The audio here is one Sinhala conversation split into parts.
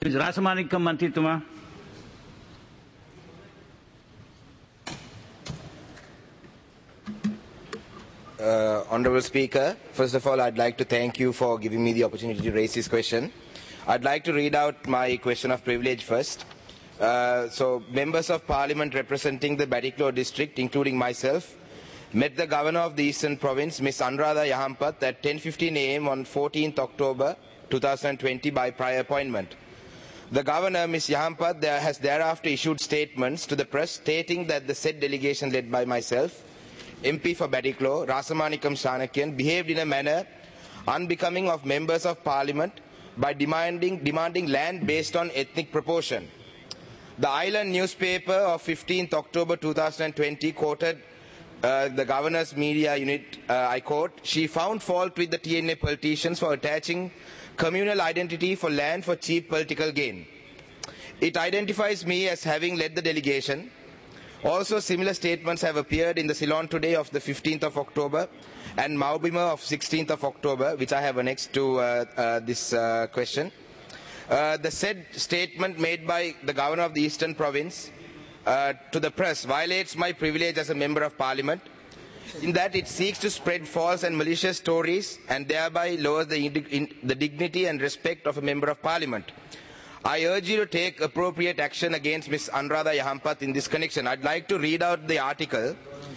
Rasamanikam Mantrituma. Honourable Speaker, first of all, I'd like to thank you for giving me the opportunity to raise this question. I'd like to read out my question of privilege first. So, members of Parliament representing the Batticaloa district, including myself, met the Governor of the Eastern Province, Ms. Anuradha Yahampath, at 10:15 a.m. on 14th October 2020 by prior appointment. The Governor, Ms. Yahampath, has thereafter issued statements to the press stating that the said delegation led by myself, MP for Batticaloa, Rasamanikam Chanakyan, behaved in a manner unbecoming of members of Parliament by demanding land based on ethnic proportion. The Island newspaper of 15th October 2020 quoted the Governor's media unit, I quote, "She found fault with the TNA politicians for attaching communal identity for land for cheap political gain. It identifies me as having led the delegation." Also, similar statements have appeared in the Ceylon Today of the 15th of October and Maubima of 16th of October, which I have annexed to this question. The said statement made by the Governor of the Eastern Province to the press violates my privilege as a Member of Parliament, in that it seeks to spread false and malicious stories and thereby lowers the dignity and respect of a Member of Parliament. I urge you to take appropriate action against Ms. Anuradha Yahampath in this connection. I'd like to read out the article.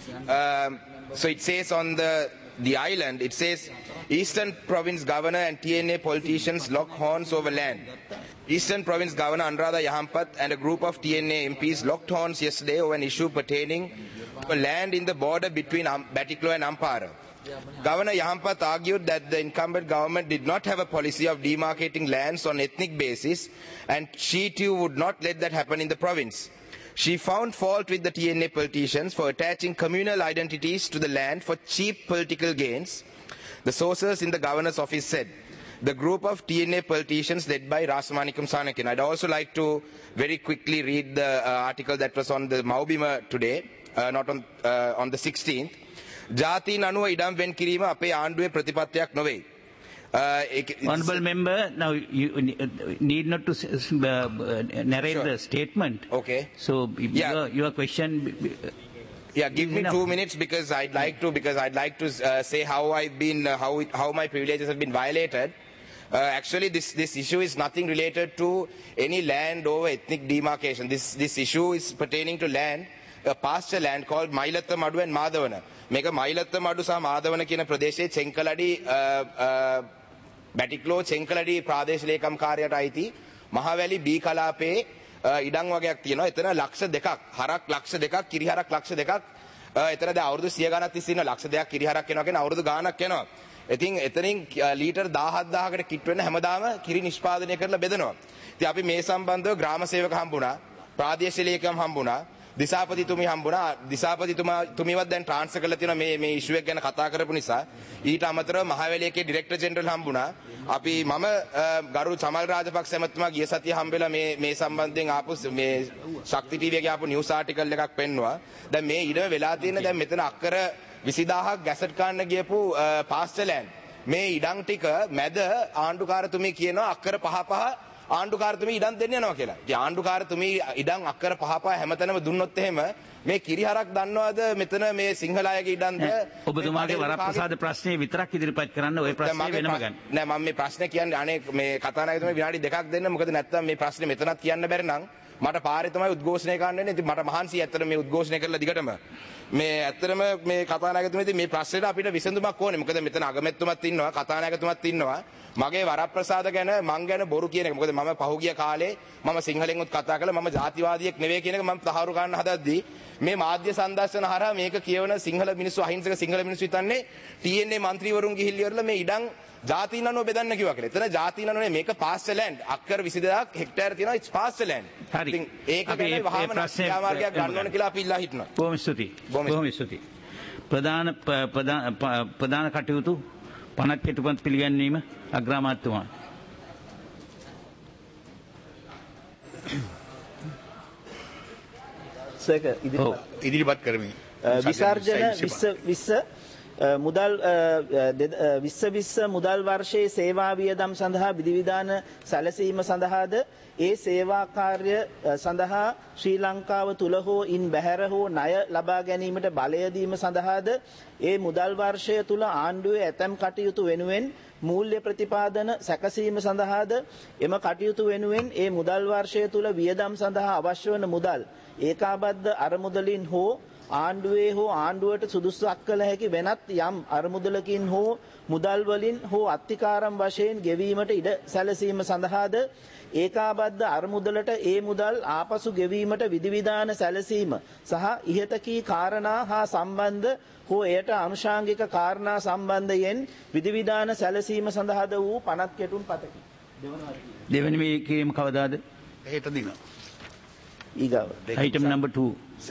So it says on the island, it says, Eastern Province Governor and TNA politicians lock horns over land. Eastern Province Governor Anuradha Yahampath and a group of TNA MPs locked horns yesterday over an issue pertaining to land in the border between Batticaloa and Ampara. Governor Yahampath argued that the incumbent government did not have a policy of demarcating lands on ethnic basis, and she too would not let that happen in the province. She found fault with the TNA politicians for attaching communal identities to the land for cheap political gains. The sources in the Governor's office said. The group of TNA politicians led by Rasamanikam Chanakyan. I'd also like to very quickly read the article that was on the Maubima today, not on the 16th. ජාතීන් අනුව ඉඩම් වෙන් කිරීම අපේ ආණ්ඩුවේ ප්‍රතිපත්තියක් නොවේ. Honourable Member, now you need not to narrate the statement. Okay. So your question. Yeah, give me 2 minutes because I'd like to say how I've been how my privileges have been violated. Actually, this issue is nothing related to any land over ethnic demarcation. This issue is pertaining to land. A pasture land called Mailatta Madu and Madhavana. Make a Mailatta Madu sa Madhavana kina pradeshe Chenkaladi Batticaloa Chenkaladi Pradesh Lekam Karyata aiti Mahavali B Kalape ඉඩම් වගේක් තියෙනවා. එතන ලක්ෂ 2ක් හරක් ලක්ෂ 2ක් කිරිහරක් ලක්ෂ 2ක් එතන දැන් අවුරුදු 100 ගණක් තිස්සේ ඉන්න ලක්ෂ 2ක් කිරිහරක් එනවා කියන අවුරුදු ගාණක් යනවා. ඉතින් එතනින් ලීටර් 17000කට කිට් වෙන්න හැමදාම කිරි නිෂ්පාදනය කරලා බෙදනවා. ඉතින් අපි මේ සම්බන්ධව ග්‍රාම සේවක හම්බුණා, ප්‍රාදේශීය ලේකම් හම්බුණා, දිසාපතිතුමි හම්බුණා. දිසාපතිතුමිවත් දැන් ට්‍රාන්ස්ෆර් කරලා තියෙනවා මේ ඉෂුව එක ගැන කතා කරපු නිසා. ඊට අමතරව මහවැලියකේ ඩිරෙක්ටර් ජෙනරල් හම්බුණා. අපි මම ගරු චමල් රාජපක්ෂ මැතිතුමා ගිය සතිය හම්බෙලා මේ සම්බන්ධයෙන් ආපු මේ ශක්ති ටීවී එකේ ආපු නිවුස් ආටිකල් එකක් පෙන්නුවා. දැන් මේ ඉඩම වෙලා තියෙන දැන් මෙතන අක්කර 20000ක් ගැසට් කාන්න ගියපු පාස්ටර් ලෑන්ඩ්. මේ ඉඩම් ටික මැද ආණ්ඩුකාරතුමී කියනවා අක්කර 5 ආණ්ඩුකාරතුමී ඉඩම් දෙන්න යනවා කියලා. ඉතින් ආණ්ඩුකාරතුමී ඉඩම් අක්කර 5 හැමතැනම දුන්නොත් එහෙම මේ කිරිහරක් දන්නවද මෙතන මේ සිංහල අයගේ ඉඩම්ද? ඔබතුමාගේ වරප්‍රසාද ප්‍රශ්නේ විතරක් ඉදිරිපත් කරන්න ওই ප්‍රශ්නේ වෙනම ගන්න. නෑ මම මේ ප්‍රශ්නේ කියන්නේ අනේ මේ කතානායකතුමා විනාඩි 2ක් දෙන්න. මොකද නැත්තම් මේ ප්‍රශ්නේ මෙතනත් කියන්න බැරි නම් මට පාරේ තමයි උද්ඝෝෂණය කරන්න වෙන්නේ. ඉතින් මට මහන්සියි ඇත්තට මේ උද්ඝෝෂණය කරලා දිගටම මේ ඇත්තටම මේ කතානායකතුමා ඉතින් මේ ප්‍රශ්නෙට අපිට විසඳුමක් ඕනේ. මොකද මෙතන අගමැතිතුමත් ඉන්නවා, කතානායකතුමත් ඉන්නවා. මගේ වරප්‍රසාද ගැන මං ගැන බොරු කියන එක. මොකද මම පහුගිය කාලේ මම සිංහලෙන් උත් කතා කළා මම ජාතිවාදියෙක් නෙවෙයි කියන එක මම තහවුරු කරන්න හදද්දී මේ මාධ්‍ය සංදර්ශන හරහා මේක කියවන සිංහල මිනිස්සු අහිංසක සිංහල මිනිස්සු හිතන්නේ TNA മന്ത്രിවරුන් ගිහිල්ලා මේ ඉඩම් ජාතීන් අනුව බෙදන්න කිව්වා කියලා. එතන ජාතීන් අනුව මේක පාස්ටර් ලෑන්ඩ් අක්කර 20000ක් හෙක්ටයාර තියෙනවා. It's pasture land. ඉතින් ඒක ගැන වහාම ක්‍රියාමාර්ගයක් ගන්න ඕන කියලා අපි ඉල්ලා හිටනවා. බොහොම ස්තුතියි. බොහොම ස්තුතියි. ප්‍රධාන කටයුතු 50 කෙටුපත් පිළිගැන්වීම අග්‍රාමාත්‍යතුමා. ඉදිරිපත් කරමි. විසර්ජන 20 මුදල් 2020 මුදල් වර්ෂයේ සේවා වියදම් සඳහා විධිවිධාන සැලසීම සඳහාද ඒ සේවා කාර්ය සඳහා ශ්‍රී ලංකාව තුල හෝ ඉන් බැහැර හෝ ණය ලබා ගැනීමට බලය දීම සඳහාද ඒ මුදල් වර්ෂය තුල ආණ්ඩුවේ ඇතැම් කටයුතු වෙනුවෙන් මූල්‍ය ප්‍රතිපාදන සැකසීම සඳහාද එම කටයුතු වෙනුවෙන් ඒ මුදල් වර්ෂය තුල වියදම් සඳහා අවශ්‍ය වන මුදල් ඒකාබද්ධ අරමුදලින් හෝ ආණ්ඩුවේ හෝ ආණ්ඩුවට සුදුසුක් කළ හැකි වෙනත් යම් අරමුදලකින් හෝ මුදල් වලින් හෝ අත්තිකාරම් වශයෙන් ගෙවීමට ඉඩ සැලසීම සඳහාද ඒකාබද්ධ අරමුදලට ඒ මුදල් ආපසු ගෙවීමට විධිවිධාන සැලසීම සහ ඉහත කී කාරණා හා සම්බන්ධ හෝ එයට අනුශාංගික කාරණා සම්බන්ධයෙන් විධිවිධාන සැලසීම සඳහාද වූ පනත් කෙටුම් පතකි. දෙවැනි මේ කීම කවදාද? හෙට දින. ඊගාව. item number 2.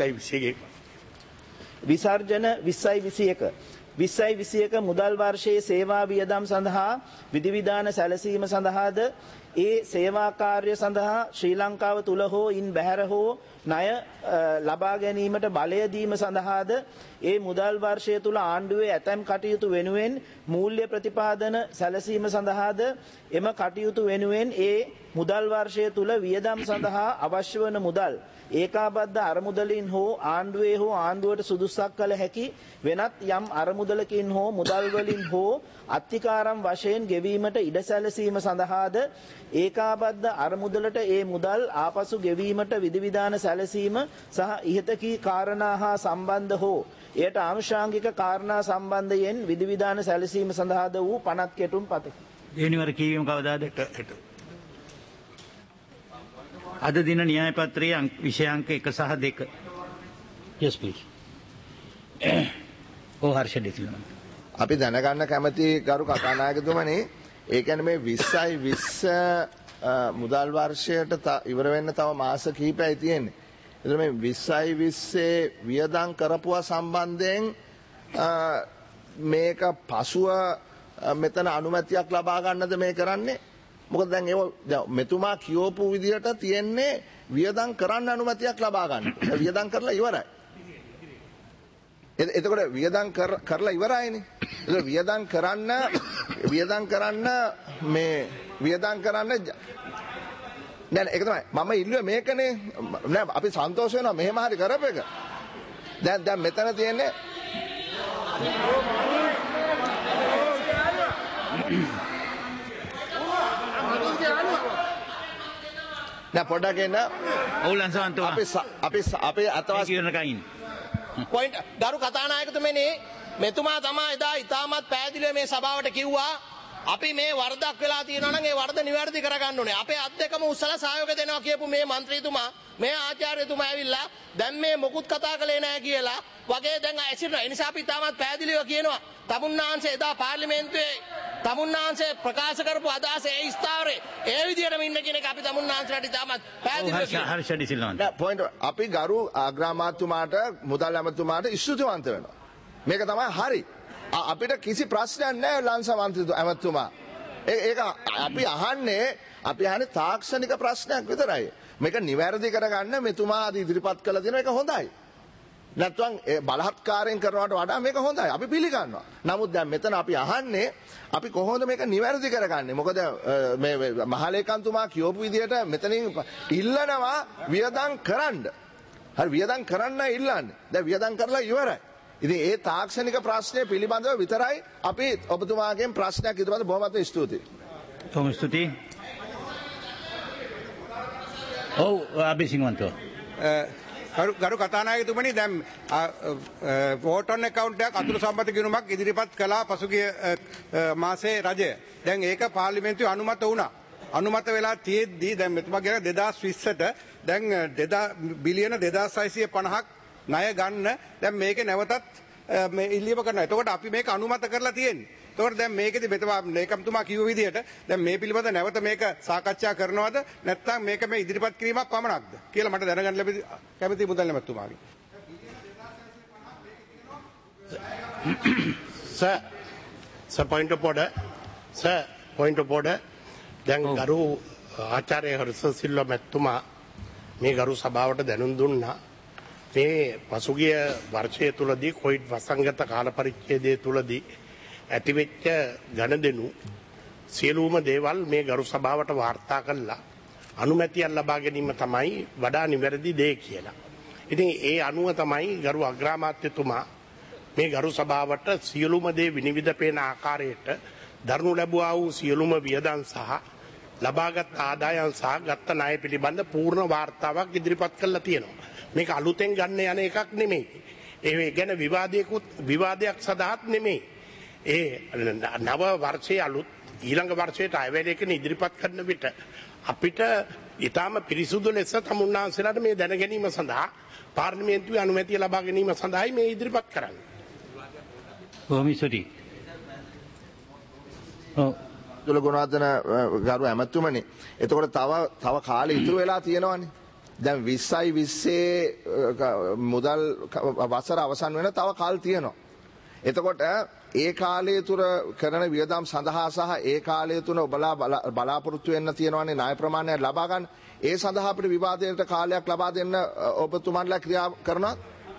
විසර්ජන 2021 2021 මුදල් වර්ෂයේ සේවා වියදම් සඳහා විධිවිධාන සැලසීම සඳහාද ඒ සේවා කාර්ය සඳහා ශ්‍රී ලංකාව තුල හෝ ඉන් බැහැර හෝ ණය ලබා ගැනීමට බලය දීම සඳහාද ඒ මුදල් වර්ෂය තුල ආණ්ඩුවේ ඇතැම් කටයුතු වෙනුවෙන් මූල්‍ය ප්‍රතිපාදන සැලසීම සඳහාද එම කටයුතු වෙනුවෙන් ඒ මුදල් වර්ෂය තුල වියදම් සඳහා අවශ්‍ය වන මුදල් ඒකාබද්ධ අරමුදලින් හෝ ආණ්ඩුවේ හෝ ආණ්ඩුවට සුදුසුක් කළ හැකි වෙනත් යම් අරමුදලකින් හෝ මුදල් වලින් හෝ අත්තිකාරම් වශයෙන් ගෙවීමට ඉඩ සැලසීම සඳහාද ඒකාබද්ධ අරමුදලට ඒ මුදල් ආපසු ගෙවීමට විධිවිධාන සැලසීම සහ ඉහත කී කාරණා හා සම්බන්ධ හෝ එයට ආනුශාංගික කාරණා සම්බන්ධයෙන් විධිවිධාන සැලසීම සඳහාද වූ පනත් කෙටුම් පතකි. දෙවෙනිවර කීවීම කවදාද? හෙට. අද දින න්‍යාය පත්‍රයේ විෂයාංක 1 සහ 2. Yes please. හර්ෂ ඩිසිල්වා. අපි දැනගන්න කැමති ගරු කතානායකතුමනි ඒ කියන්නේ මේ 2020 මුදල් වර්ෂයට ඉවර වෙන්න තව මාස කිහිපයයි තියෙන්නේ. ඒතර මේ 2020 වියදම් කරපුවා සම්බන්ධයෙන් මේක පසුව මෙතන අනුමැතියක් ලබා ගන්නද මේ කරන්නේ? මොකද දැන් මෙතුමා කියවපු විදිහට තියෙන්නේ වියදම් කරන්න අනුමැතියක් ලබා ගන්න. වියදම් කරලා ඉවරයි. එතකොට වියදම් කරලා ඉවරයිනේ. ඒක වියදම් කරන්න නෑ ඒක තමයි මම ඉල්ලුවේ මේකනේ. නෑ අපි සන්තෝෂ වෙනවා මෙහෙම හරි කරපු එක. දැන් මෙතන තියෙන්නේ නෑ පොඩ්ඩක් එන්න. ඔව් ලංසවන්තවා. අපි අතවස් කියනකයින්. පොයින්ට් ගරු කතානායකතුමනි මෙතුමා තමයි එදා ඉතාමත් පැහැදිලිව මේ සභාවට කිව්වා අපි මේ වරදක් වෙලා තියෙනවා නම් ඒ වරද නිවැරදි කරගන්න ඕනේ. අපේ අත් දෙකම උස්සලා සහයෝගය දෙනවා කියපු මේ മന്ത്രിතුමා මේ ආචාර්යතුමා ඇවිල්ලා දැන් මේ මොකුත් කතා කළේ නැහැ කියලා වගේ දැන් ඇසිරෙනවා. ඒ නිසා අපි ඉතාමත් පැහැදිලිව කියනවා තමුන්නාංශේ එදා පාර්ලිමේන්තුවේ තමුන්නාංශේ ප්‍රකාශ කරපු අදහස ඒ ස්ථාවරේ ඒ විදිහටම ඉන්න කියන එක අපි තමුන්නාංශලට ඉතාමත් පැහැදිලිව කියනවා. හර්ෂ ඩිසිල්වා. පොයින්ට් අපි ගරු අග්‍රාමාත්‍යතුමාට මුදල් ඇමතුමාට ස්තුතිවන්ත වෙනවා. මේක තමයි හරි. අපිට කිසි ප්‍රශ්නයක් නැහැ ලංස ඇමතුමා. ඒක අපි අහන්නේ තාක්ෂණික ප්‍රශ්නයක් විතරයි. මේක නිවැරදි කරගන්න මෙතුමා ඉදිරිපත් කළ තියෙන එක හොඳයි. නැත්නම් බලහත්කාරයෙන් කරනවට වඩා මේක හොඳයි. අපි පිළිගන්නවා. නමුත් දැන් මෙතන අපි අහන්නේ අපි කොහොමද මේක නිවැරදි කරගන්නේ? මොකද මේ මහලේකම්තුමා කියවපු විදිහට මෙතනින් ඉල්ලනවා වියදම් කරන්න. හරි වියදම් කරන්න ඉල්ලන්නේ. දැන් වියදම් කරලා ඉවරයි. ඉතින් ඒ තාක්ෂණික ප්‍රශ්නය පිළිබඳව විතරයි අපි ඔබතුමාගෙන් ප්‍රශ්නයක් ඉදපත් බොහොමත්ම ස්තුතියි. බොහොම ස්තුතියි. ඔව් අබේසිංවන්තෝ. ගරු කතානායකතුමනි දැන් වෝට් ඔන් account එකක් අතුරු සම්පත් ගිණුමක් ඉදිරිපත් කළා පසුගිය මාසේ රජය. දැන් ඒක පාර්ලිමේන්තුවේ අනුමත වුණා. අනුමත වෙලා තියෙද්දී දැන් මෙතුමා කියන 2020ට දැන් බිලියන 2650ක් ණය ගන්න දැන් මේකේ නැවතත් මේ ඉල්ලීම කරනවා. එතකොට අපි මේක අනුමත කරලා තියෙන්නේ. එතකොට දැන් මේකෙදි මෙතුමා ලේකම්තුමා කිව්ව විදිහට දැන් මේ පිළිබඳ නැවත මේක සාකච්ඡා කරනවද නැත්නම් මේක මේ ඉදිරිපත් කිරීමක් පමණක්ද කියලා මට දැනගන්න ලැබෙයි කැමති මුදල් නැමැතුමාගෙන්. Sir, point of order. Sir, point of order. දැන් ගරු ආචාර්ය හර්ෂ සිල්වා මැතිතුමා මේ ගරු සභාවට දැනුම් දුන්නා මේ පසුගිය වර්ෂය තුලදී කොවිඩ් වසංගත කාල පරිච්ඡේදය තුලදී ඇතිවෙච්ච ගණදෙනු සියලුම දේවල් මේ ගරු සභාවට වාර්තා කළා අනුමැතියක් ලබා ගැනීම තමයි වඩා නිවැරදි දේ කියලා. ඉතින් ඒ අනුව තමයි ගරු අග්‍රාමාත්‍යතුමා මේ ගරු සභාවට සියලුම දේ විනිවිද පේන ආකාරයට දරනු ලැබුවා වූ සියලුම වියදම් සහ ලබාගත් ආදායම් සහ ගත්ත ණය පිළිබඳ පූර්ණ වාර්තාවක් ඉදිරිපත් කළා තියෙනවා. මේක අලුතෙන් ගන්න යන එකක් නෙමෙයි. ඒ ගැන විවාදයක් සදාත් නෙමෙයි. ඒ නව වර්ෂයේ අලුත් ඊළඟ වර්ෂයට අයවැඩේකන ඉදිරිපත් කරන විට අපිට ඊටාම පිරිසුදු ලෙස තමුන්නාන්සේලාට මේ දැන ගැනීම සඳහා පාර්ලිමේන්තුවේ අනුමැතිය ලබා ගැනීම සඳහායි මේ ඉදිරිපත් කරන්නේ. කොමිසරි. දුල ගුණවර්ධන ගරු ඇමතුමනි. එතකොට තව කාලෙ ඉතුරු වෙලා තියෙනවනේ. දැන් 20යි 20 මුදල් වසර අවසන් වෙන තව කාල තියෙනවා. එතකොට ඒ කාලය තුර කරන වියදම් සඳහා සහ ඒ කාලය තුන ඔබලා බලාපොරොත්තු වෙන්න තියෙනවනේ ණය ප්‍රමාණයක් ලබා ගන්න. ඒ සඳහා අපිට විවාදයට කාලයක් ලබා දෙන්න ඔබතුමන්ලා ක්‍රියා කරනවා.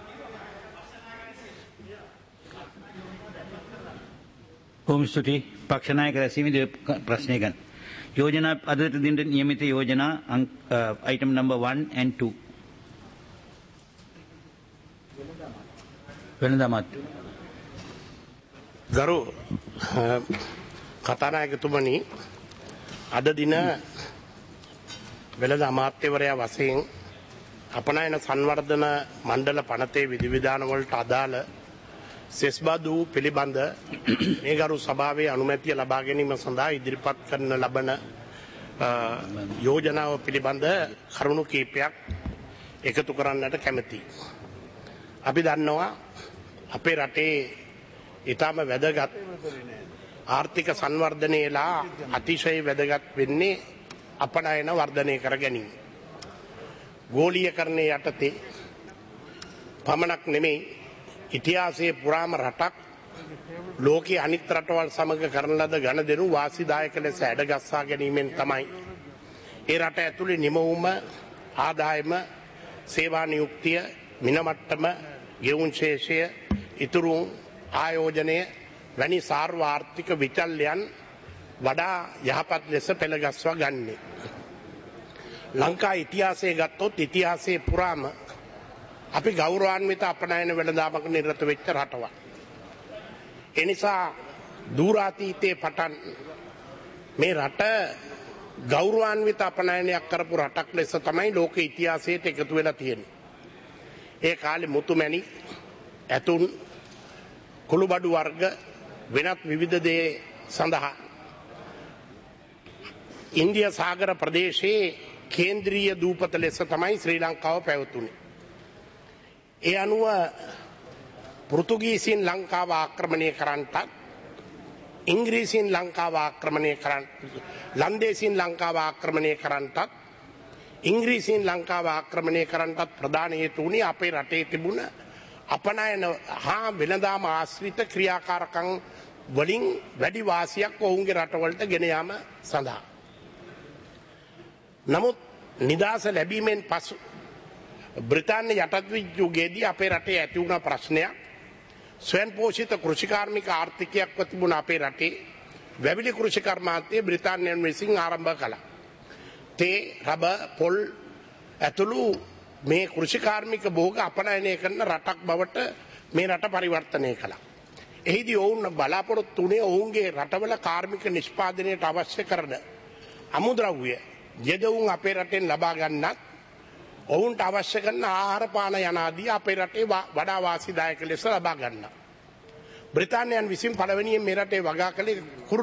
කොමිසරි පක්ෂ නායක රැසීමේ ප්‍රශ්නය ගන්න. योजना अदृत दिन नियमित योजना आइटम नंबर 1 and 2 වෙනදාමත් ගරු කතානායකතුමනි අද දින වෙළඳ අමාත්‍යවරයා වශයෙන් අපනයන සංවර්ධන මණ්ඩල පනතේ විධිවිධාන වලට අදාළ සෙස් බදු පිළිබඳ මේ ගරු සභාවේ අනුමැතිය ලබා ගැනීම සඳහා ඉදිරිපත් කරන ලබන යෝජනාව පිළිබඳ කරුණු කීපයක් එකතු කරන්නට කැමැතියි. අපි දන්නවා අපේ රටේ ඊටම වැදගත් ආර්ථික සංවර්ධනයේලා අතිශය වැදගත් වෙන්නේ අපනයන වර්ධනය කර ගැනීම. ගෝලීයකරණය යටතේ පමණක් නෙමෙයි ඉතිහාසයේ පුරාම රටක් ලෝකයේ අනිත් රටවල් සමග කරන ලද ගනුදෙනු වාසිදායක ලෙස ඇඩගස්සා ගැනීමෙන් තමයි ඒ රට ඇතුලේ නිමවුම ආදායම සේවා නියුක්තිය මිනමට්ටම ගෙවුම් ශේෂය ඉතුරු ආයෝජනය වැනි සාර්වාර්ථික විචල්යන් වඩා යහපත් ලෙස පෙළගස්වා ගන්නේ. ලංකා ඉතිහාසය ගත්තොත් ඉතිහාසයේ පුරාම අපි ගෞරවාන්විත අපනයන වෙළඳාමක නිරත වෙච්ච රටවල්. ඒ නිසා දූරාතීතයේ පටන් මේ රට ගෞරවාන්විත අපනයනයක් කරපු රටක් ලෙස තමයි ලෝක ඉතිහාසයට එකතු වෙලා තියෙන්නේ. ඒ කාලේ මුතුමැණික් ඇතුන් කුළුබඩු වර්ග වෙනත් විවිධ දේ සඳහා ඉන්දියා සාගර ප්‍රදේශයේ කේන්ද්‍රීය දූපත ලෙස තමයි ශ්‍රී ලංකාව පැවතුනේ. ඒ අනුව පෘතුගීසින් ලංකාව ආක්‍රමණය කරන්නටත් ඉංග්‍රීසින් ලංකාව ආක්‍රමණය කරන්න ලන්දේසින් ලංකාව ආක්‍රමණය කරන්නටත් ඉංග්‍රීසින් ලංකාව ආක්‍රමණය කරන්නටත් ප්‍රධාන හේතු වුණේ අපේ රටේ තිබුණ අපනයන හා වෙළඳාම ආශ්‍රිත ක්‍රියාකාරකම් වලින් වැඩි වාසියක් ඔවුන්ගේ රටවලට ගෙන යාම සඳහා. නමුත් නිදහස ලැබීමෙන් පසු බ්‍රිතාන්‍ය යටත්විජ් යුගයේදී අපේ රටේ ඇති වුණ ප්‍රශ්නයක් ස්වයං පෝෂිත කෘෂිකාර්මික ආර්ථිකයක්ව තිබුණ අපේ රටේ වැවිලි කෘෂි කර්මාන්තය බ්‍රිතාන්‍යයන් විසින් ආරම්භ කළා. තේ රබර් පොල් ඇතුළු මේ කෘෂිකාර්මික භෝග අපනයනය කරන රටක් බවට මේ රට පරිවර්තනය කළා. එහිදී ඔවුන් බලාපොරොත්තු වුණේ ඔවුන්ගේ රටවල කාර්මික නිෂ්පාදනයට අවශ්‍ය කරන අමුද්‍රව්‍ය යෙදවුම් අපේ රටෙන් ලබා ගන්නත් ඔවුන්ට අවශ්‍ය කරන ආහාර පාන යනාදී අපේ රටේ වඩා වාසිදායක ලෙස ලබා ගන්න. බ්‍රිතාන්‍යයන් විසින් පළවෙනියෙන් මේ රටේ වගා කළේ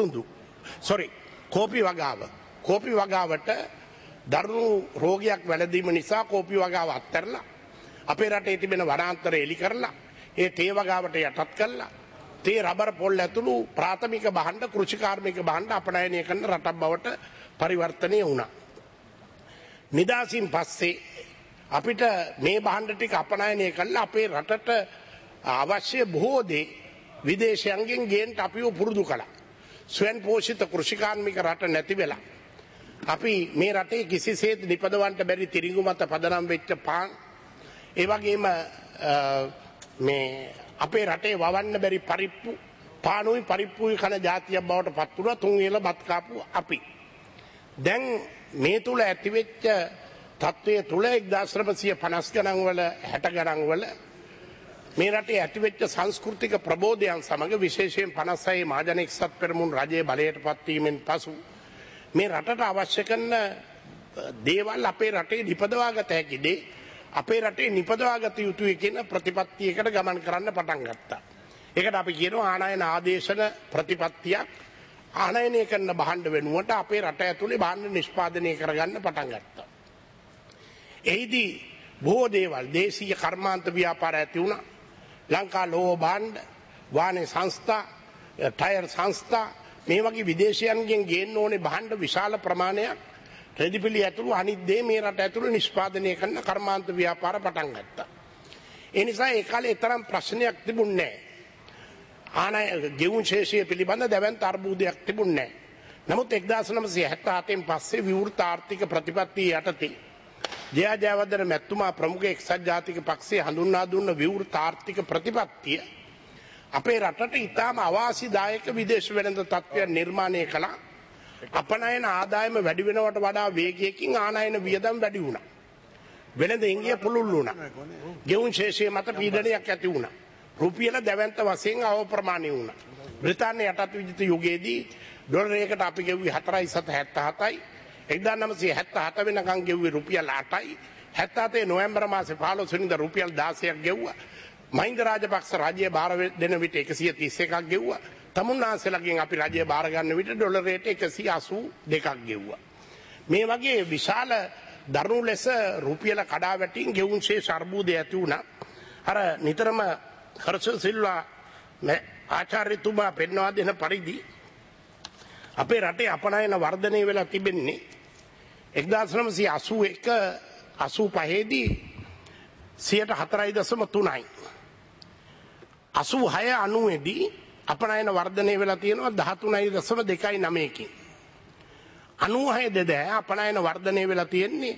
කෝපි වගාව. කෝපි වගාවට දරුණු රෝගයක් වැළඳීම නිසා කෝපි වගාව අත්හැරලා අපේ රටේ තිබෙන වනාන්තර එලි කරලා ඒ තේ වගාවට යටත් කළා. තේ රබර් පොල් ඇතුළු ප්‍රාථමික භාණ්ඩ කෘෂිකාර්මික භාණ්ඩ අපනයනය කරන රටක් බවට පරිවර්තනය වුණා. නිදාසින් පස්සේ අපිට මේ භාණ්ඩ ටික අපනයනය කළා අපේ රටට අවශ්‍ය බොහෝ දේ විදේශයන්ගෙන් ගේන්න අපිව පුරුදු කළා. ස්වයං පෝෂිත කෘෂිකාර්මික රට නැති වෙලා අපි මේ රටේ කිසිසේත් නිපදවන්න බැරි තිරිඟු මත පදනම් වෙච්ච පාන් ඒ වගේම මේ අපේ රටේ වවන්න බැරි පරිප්පු පානුයි පරිප්පුයි කන ජාතියක් බවට පත් වුණා. තුන් වේල බත් කාපු අපි. දැන් මේ තුල ඇතිවෙච්ච තත්ත්වයේ තුල 1950 ගණන් වල 60 ගණන් වල මේ රටේ ඇතිවෙච්ච සංස්කෘතික ප්‍රබෝධයන් සමග විශේෂයෙන් 56 මහජන එක්සත් පෙරමුණු රජයේ බලයට පත්වීමෙන් පසු මේ රටට අවශ්‍ය කරන දේවල් අපේ රටේ නිපදවාගත හැකි දේ අපේ රටේ නිපදවාගත යුතුයි කියන ප්‍රතිපත්තියකට ගමන් කරන්න පටන් ගත්තා. ඒකට අපි කියනවා ආනයන ආදේශන ප්‍රතිපත්තියක්. ආනයනය කරන භාණ්ඩ වෙනුවට අපේ රට ඇතුලේ භාණ්ඩ නිෂ්පාදනය කරගන්න පටන් ගත්තා. එහිදී බොහෝ දේවල් දේශීය කර්මාන්ත ව්‍යාපාර ඇති වුණා. ලංකා ලෝහ භාණ්ඩ, වාහන සංස්ථා, ටයර් සංස්ථා මේ වගේ විදේශයන්ගෙන් ගේන්න ඕනේ භාණ්ඩ විශාල ප්‍රමාණයක් රෙදිපිලි ඇතුළු අනිත් දේ මේ රට ඇතුළේ නිෂ්පාදනය කරන කර්මාන්ත ව්‍යාපාර පටන් ගත්තා. ඒ නිසා ඒ කාලේ තරම් ප්‍රශ්නයක් තිබුණේ නැහැ. ගෙවුම් ශේෂය පිළිබඳ දැවැන්ත අර්බුදයක් තිබුණේ නැහැ. නමුත් 1977න් පස්සේ විවෘත ආර්ථික ප්‍රතිපත්තිය යටතේ ජයජයවර්ධන මැතිතුමා ප්‍රමුඛ එක්සත් ජාතික පක්ෂයේ හඳුන්වා දුන්න විවෘත ආර්ථික ප්‍රතිපත්තිය අපේ රටට ඉතාම අවාසිදායක විදේශ වෙළඳ තත්ත්වයක් නිර්මාණය කළා. අපනයන ආදායම වැඩි වෙනවට වඩා වේගයකින් ආනයන වියදම් වැඩි වුණා. වෙළඳ ඉංගිය පුළුල් වුණා. ගෙවුම් ශේෂය මත පීඩනයක් ඇති වුණා. රුපියල දැවැන්ත වශයෙන් අවප්‍රමාණය වුණා. බ්‍රිතාන්‍ය යටත් විජිත යුගයේදී ඩොලරයකට අපි ගෙව්වේ 4.77යි. 1977 වෙනකන් ගෙව්වේ රුපියල් 8යි. 77 නොවැම්බර් මාසේ 15 වෙනිදා රුපියල් 16ක් ගෙව්වා. මහින්ද රාජපක්ෂ රජය බාර දෙන විට 131ක් ගෙව්වා. තමුන්නාන්සේලාගෙන් අපි රජය බාර ගන්න විට ඩොලරයට 182ක් ගෙව්වා. මේ වගේ විශාල දරුණු ලෙස රුපියල කඩා වැටීම් ගෙවුම් ශේෂ අර්බුදය ඇති වුණා. අර නිතරම හර්ෂ සිල්වා ආචාර්යතුමා පෙන්වා දෙන පරිදි අපේ රටේ අපනයන වර්ධනය වෙලා තිබෙන්නේ 1981 85 දී 4.3යි. 86 90 දී අපනයන වර්ධනය වෙලා තියෙනවා 13.29කින්. 96 දෙදෑ අපනයන වර්ධනය වෙලා තියෙන්නේ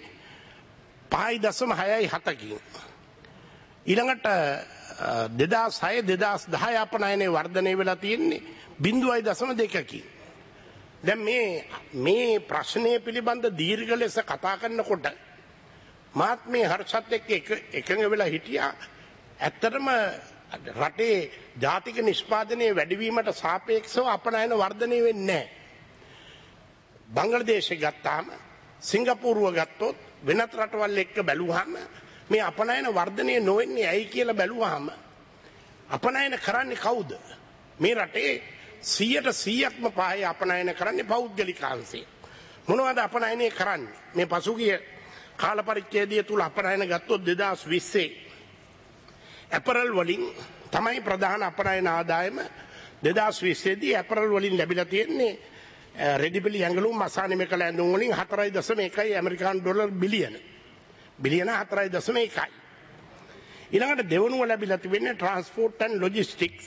5.67කින්. ඊළඟට 2006 2010 අපනයනේ වර්ධනය වෙලා තියෙන්නේ 0.2කින්. දැන් මේ ප්‍රශ්නය පිළිබඳ දීර්ඝ ලෙස කතා කරනකොට මාත් මේ හර්ෂත් එක්ක එකඟ වෙලා හිටියා. ඇත්තටම රටේ ජාතික නිෂ්පාදනයේ වැඩිවීමට සාපේක්ෂව අපනයන වර්ධනය වෙන්නේ නැහැ. බංග්ලාදේශය ගත්තාම සිංගප්පූරුව ගත්තොත් වෙනත් රටවල් එක්ක බැලුවාම මේ අපනයන වර්ධනය නොවෙන්නේ ඇයි කියලා බැලුවාම අපනයන කරන්නේ කවුද? මේ රටේ 100%ක්ම පහේ අපනයන කරන්නේ පෞද්ගලිකාංශය. මොනවද අපනයනය කරන්නේ? මේ පසුගිය කාල පරිච්ඡේදය තුල අපනයන ගත්තොත් 2020 ඇපරල් වලින් තමයි ප්‍රධාන අපනයන ආදායම 2020 දී ඇපරල් වලින් ලැබිලා තියෙන්නේ රෙදිපිලි ඇඟලුම් මසානිම කළ ඇඳුම් වලින් 4.1යි ඇමරිකානු ඩොලර් බිලියන 4.1යි. ඊළඟට දෙවනුව ලැබිලා තිබෙන්නේ ට්‍රාන්ස්පෝර්ට් ඇන්ඩ් ලොජිස්ටික්ස්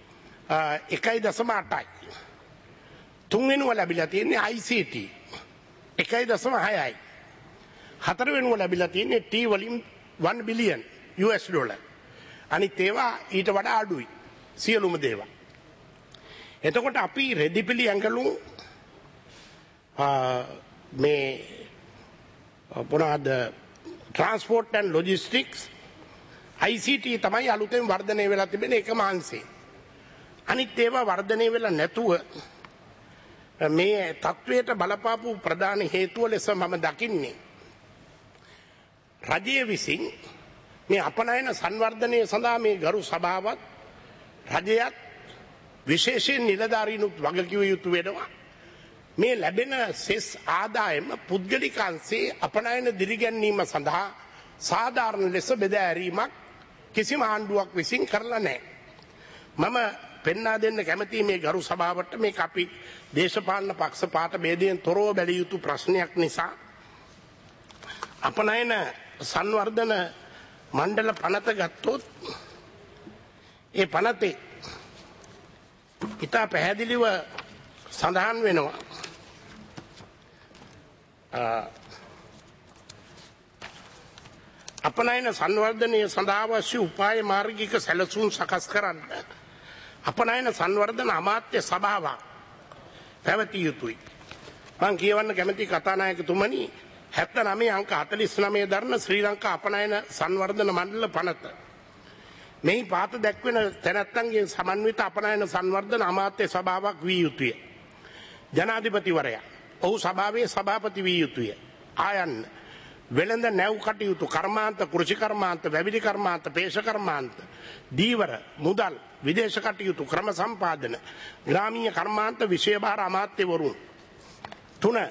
1.8යි. තුන්වෙනුව ලැබිලා තියෙන්නේ ICT 1.6යි. හතරවෙනුව ලැබිලා තියෙන්නේ T වලින් 1 බිලියන් US ඩොලර්. අනිත් ඒවා ඊට වඩා අඩුයි සියලුම දේවල්. එතකොට අපි රෙදිපිලි ඇඟලුම් මේ මොනවාද ට්‍රාන්ස්පෝර්ට් ඇන්ඩ් ලොජිස්ටික්ස් ICT තමයි අලුතෙන් වර්ධනය වෙලා තිබෙන එකම අංශේ. අනිත් ඒවා වර්ධනය වෙලා නැතුව මේ තත්වයට බලපාපු ප්‍රධාන හේතුව ලෙස මම දකින්නේ රජය විසින් මේ අපනයන සංවර්ධනය සඳහා මේ ගරු සභාවත් රජයත් විශේෂයෙන් නිලධාරීනුත් වගකිව යුතු වෙනවා. මේ ලැබෙන සෙස් ආදායම පුද්ගලිකාංශයේ අපනයන දිරිගැන්වීම සඳහා සාධාරණ ලෙස බෙදා ඇරීමක් කිසිම ආණ්ඩුවක් විසින් කරලා නැහැ. මම පෙන්වා දෙන්න කැමති මේ ගරු සභාවට මේක අපි දේශපාලන පක්ෂපාත ભેදයෙන් තොරව බැලිය යුතු ප්‍රශ්නයක් නිසා අපනයන සංවර්ධන මණ්ඩල පනත ගත්තොත් ඒ පනතේ ඉතා පැහැදිලිව සඳහන් වෙනවා අපනයන සංවර්ධනය සඳහා අවශ්‍ය උපාය මාර්ගික සැලසුම් සකස් කරන්න අපනයන සංවර්ධන අමාත්‍ය සභාවක් පැවතිය යුතුයි. මම කියවන්න කැමති කතානායකතුමනි 79 අංක 49 දරන ශ්‍රී ලංකා අපනයන සංවර්ධන මණ්ඩල පනත. මෙහි පාත දැක්වෙන තැනැත්තන්ගේ සමන්විත අපනයන සංවර්ධන අමාත්‍ය සභාවක් වී යුතුය. ජනාධිපතිවරයා ඔහු සභාවේ සභාපති වී යුතුය. ආයන්න වෙළඳ නැව් කටයුතු කර්මාන්ත කෘෂි කර්මාන්ත වැවිලි කර්මාන්ත පේෂ කර්මාන්ත දීවර මුදල් විදේශ කටයුතු ක්‍රම සම්පාදන ග්‍රාමීය කර්මාන්ත විශේෂ අමාත්‍යවරුන් 3